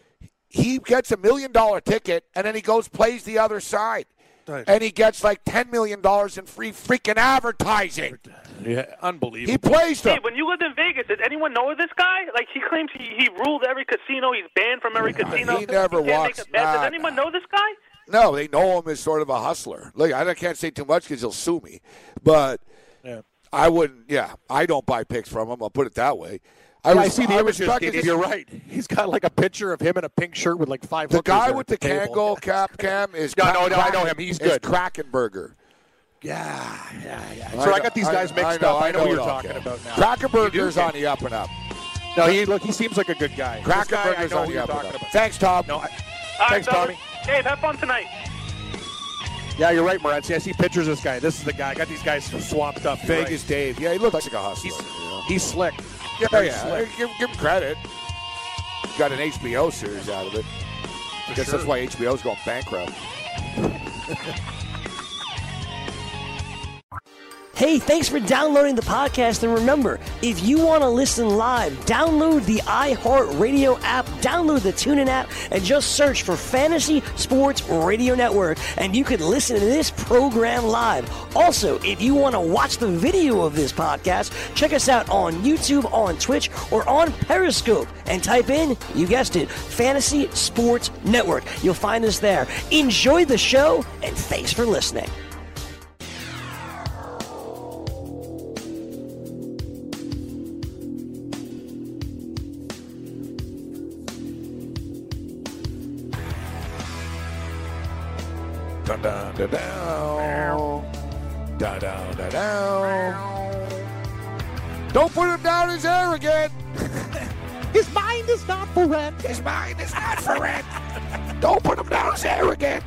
he gets a million-dollar ticket, and then he goes plays the other side. Right. And he gets like ten million dollars in free freaking advertising. Yeah, unbelievable. He plays them. Hey, when you lived in Vegas, did anyone know this guy? Like, he claims he, he ruled every casino. He's banned from every casino. he never can't walks- make a bet. nah, Does anyone know this guy? No, they know him as sort of a hustler. Look, I can't say too much because he'll sue me. But Yeah. I wouldn't, yeah, I don't buy picks from him. I'll put it that way. I, Yeah, I was, see the I images, respect Gabe. his- You're right. He's got like a picture of him in a pink shirt with like five The hookers guy there with at the table. Kangol cap cam is No, no, no, I Kraken- know him. He's is good. Krakenberger. Yeah, yeah, yeah. So I, know- got these guys I- mixed I know, up. I know, I know what you're it all, talking Ken. about now. Krakenberger's You do, on the up and up. No, he look. He seems like a good guy. This guy, I Krakenberger's know on who the you're up and talking up. about. Thanks, Tom. No, I, All right, thanks, fellas. Tommy. Dave, have fun tonight. Yeah, you're right, Morency. I see pictures of this guy. This is the guy. I got these guys swamped up. You're Vegas right. Dave. Yeah, he looks like a hustler. He's, you know? he's slick. Yeah, Very yeah. slick. Give, give him credit. Got an H B O series out of it. I guess sure. that's why H B O's going bankrupt. Hey, thanks for downloading the podcast. And remember, if you want to listen live, download the iHeartRadio app, download the TuneIn app, and just search for Fantasy Sports Radio Network, and you can listen to this program live. Also, if you want to watch the video of this podcast, check us out on YouTube, on Twitch, or on Periscope, and type in, you guessed it, Fantasy Sports Network. You'll find us there. Enjoy the show, and thanks for listening. Dun, dun, dun, dun. Dun, dun, dun, dun. Don't put him down as arrogant. His mind is not for rent. His mind is not for rent. Don't put him down as arrogant.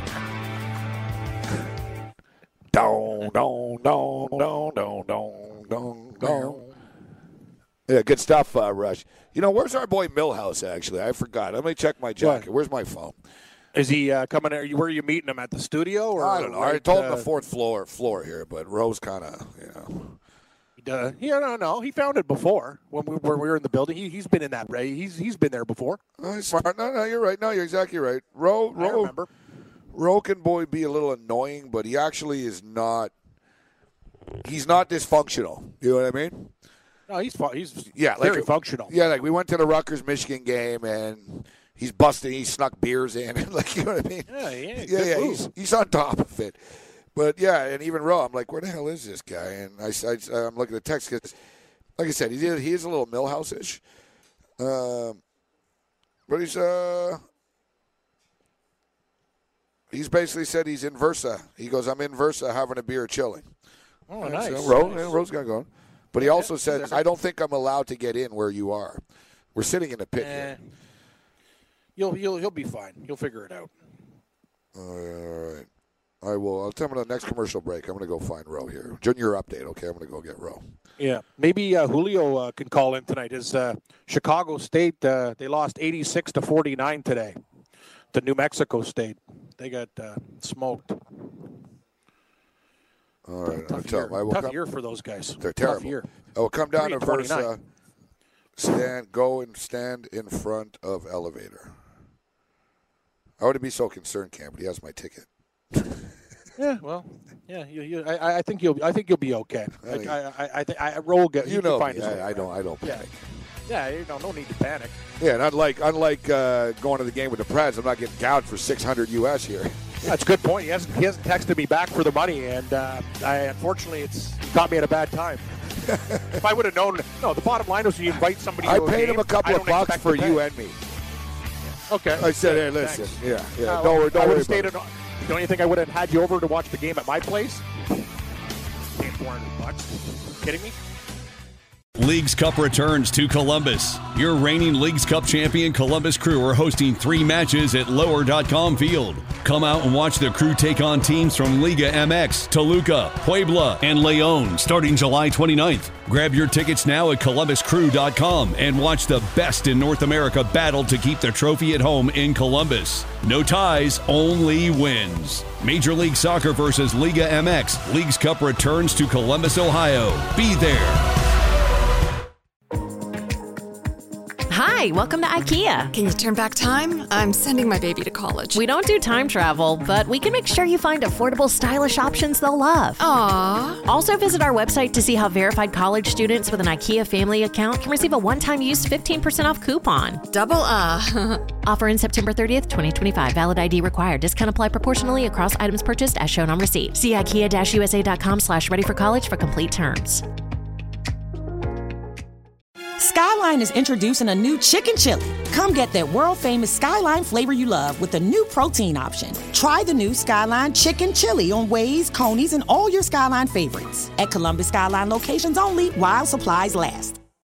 Don, don, don, don, don, don, don, don. Yeah, good stuff, uh, Rush. You know, where's our boy Millhouse, actually? I forgot. Let me check my jacket. What? Where's my phone? Is he uh, coming? Are you, where are you meeting him at the studio? Or I don't know. I right, told him uh, the fourth floor floor here, but Rose kind of, you know. Uh, yeah, no, no. He found it before when we, when we were in the building. He, he's been in that. Ray. He's he's been there before. Oh, he's smart. No, no, you're right. No, you're exactly right. Ro, I Ro, remember. Ro can boy be a little annoying, but he actually is not. he's not dysfunctional. You know what I mean? No, he's fu- he's yeah, very like, functional. Yeah, like we went to the Rutgers Michigan game and he's busting. He snuck beers in. Like, you know what I mean? Yeah, yeah, yeah. yeah he's, he's on top of it. But yeah, and even Rowe, I'm like, where the hell is this guy? And I, I I'm looking at the text because, like I said, he is, he is a little Millhouse-ish. Um, but he's uh. He's basically said he's in Versa. He goes, I'm in Versa having a beer chilling. Oh, nice. So Rowe, nice. yeah, Rowe's got going. But he also said, I don't think I'm allowed to get in where you are. We're sitting in a pit eh, here. You'll, you'll, he'll be fine. He'll figure it out. All right. I will. I'll tell him on the next commercial break. I'm going to go find Rowe here. Junior update, okay? I'm going to go get Rowe. Yeah. Maybe uh, Julio uh, can call in tonight. Is uh, Chicago State, uh, they lost eighty-six to forty-nine today to New Mexico State. They got uh, smoked. All right, tough I'll tell year. them. I will tough come, year for those guys. They're tough terrible. Year. I will come down to twenty-nine. Versa, stand, go and stand in front of elevator. I wouldn't be so concerned, Cam, but he has my ticket. Yeah, well, yeah, you, you, I, I think you'll, I think you'll be okay. I think, I, I, I think I roll. Get, you know, find me. his way I, I don't, I don't yeah. panic. Yeah, you know, no need to panic. Yeah, and unlike unlike uh, going to the game with the Preds, I'm not getting gouged for six hundred U S here. That's a good point. He hasn't he hasn't texted me back for the money, and uh, I unfortunately it's caught me at a bad time. If I would have known, no. The bottom line was you invite somebody. I to a paid game, him a couple I of don't bucks expect for to you pay. and me. Okay. I said, hey, Good, listen, thanks. yeah, yeah. Uh, don't worry, don't I would worry have stayed. about In, it. don't you think I would have had you over to watch the game at my place? Paying four hundred bucks. Are you kidding me? Leagues Cup returns to Columbus. Your reigning Leagues Cup champion Columbus Crew are hosting three matches at lower dot com Field. Come out and watch the Crew take on teams from Liga M X, Toluca, Puebla, and Leon starting July twenty-ninth. Grab your tickets now at columbus crew dot com and watch the best in North America battle to keep the trophy at home in Columbus. No ties, only wins. Major League Soccer versus Liga M X. Leagues Cup returns to Columbus, Ohio. Be there. Hi, welcome to IKEA. Can you turn back time? I'm sending my baby to college. We don't do time travel, but we can make sure you find affordable, stylish options they'll love. Aww. Also visit our website to see how verified college students with an IKEA family account can receive a one-time use fifteen percent off coupon. Double ah. Offer in September thirtieth, twenty twenty-five. Valid I D required. Discount applied proportionally across items purchased as shown on receipt. See ikea u s a dot com slash ready for college for complete terms. Skyline is introducing a new chicken chili. Come get that world-famous Skyline flavor you love with a new protein option. Try the new Skyline chicken chili on Waze, Coney's, and all your Skyline favorites. At Columbus Skyline locations only while supplies last.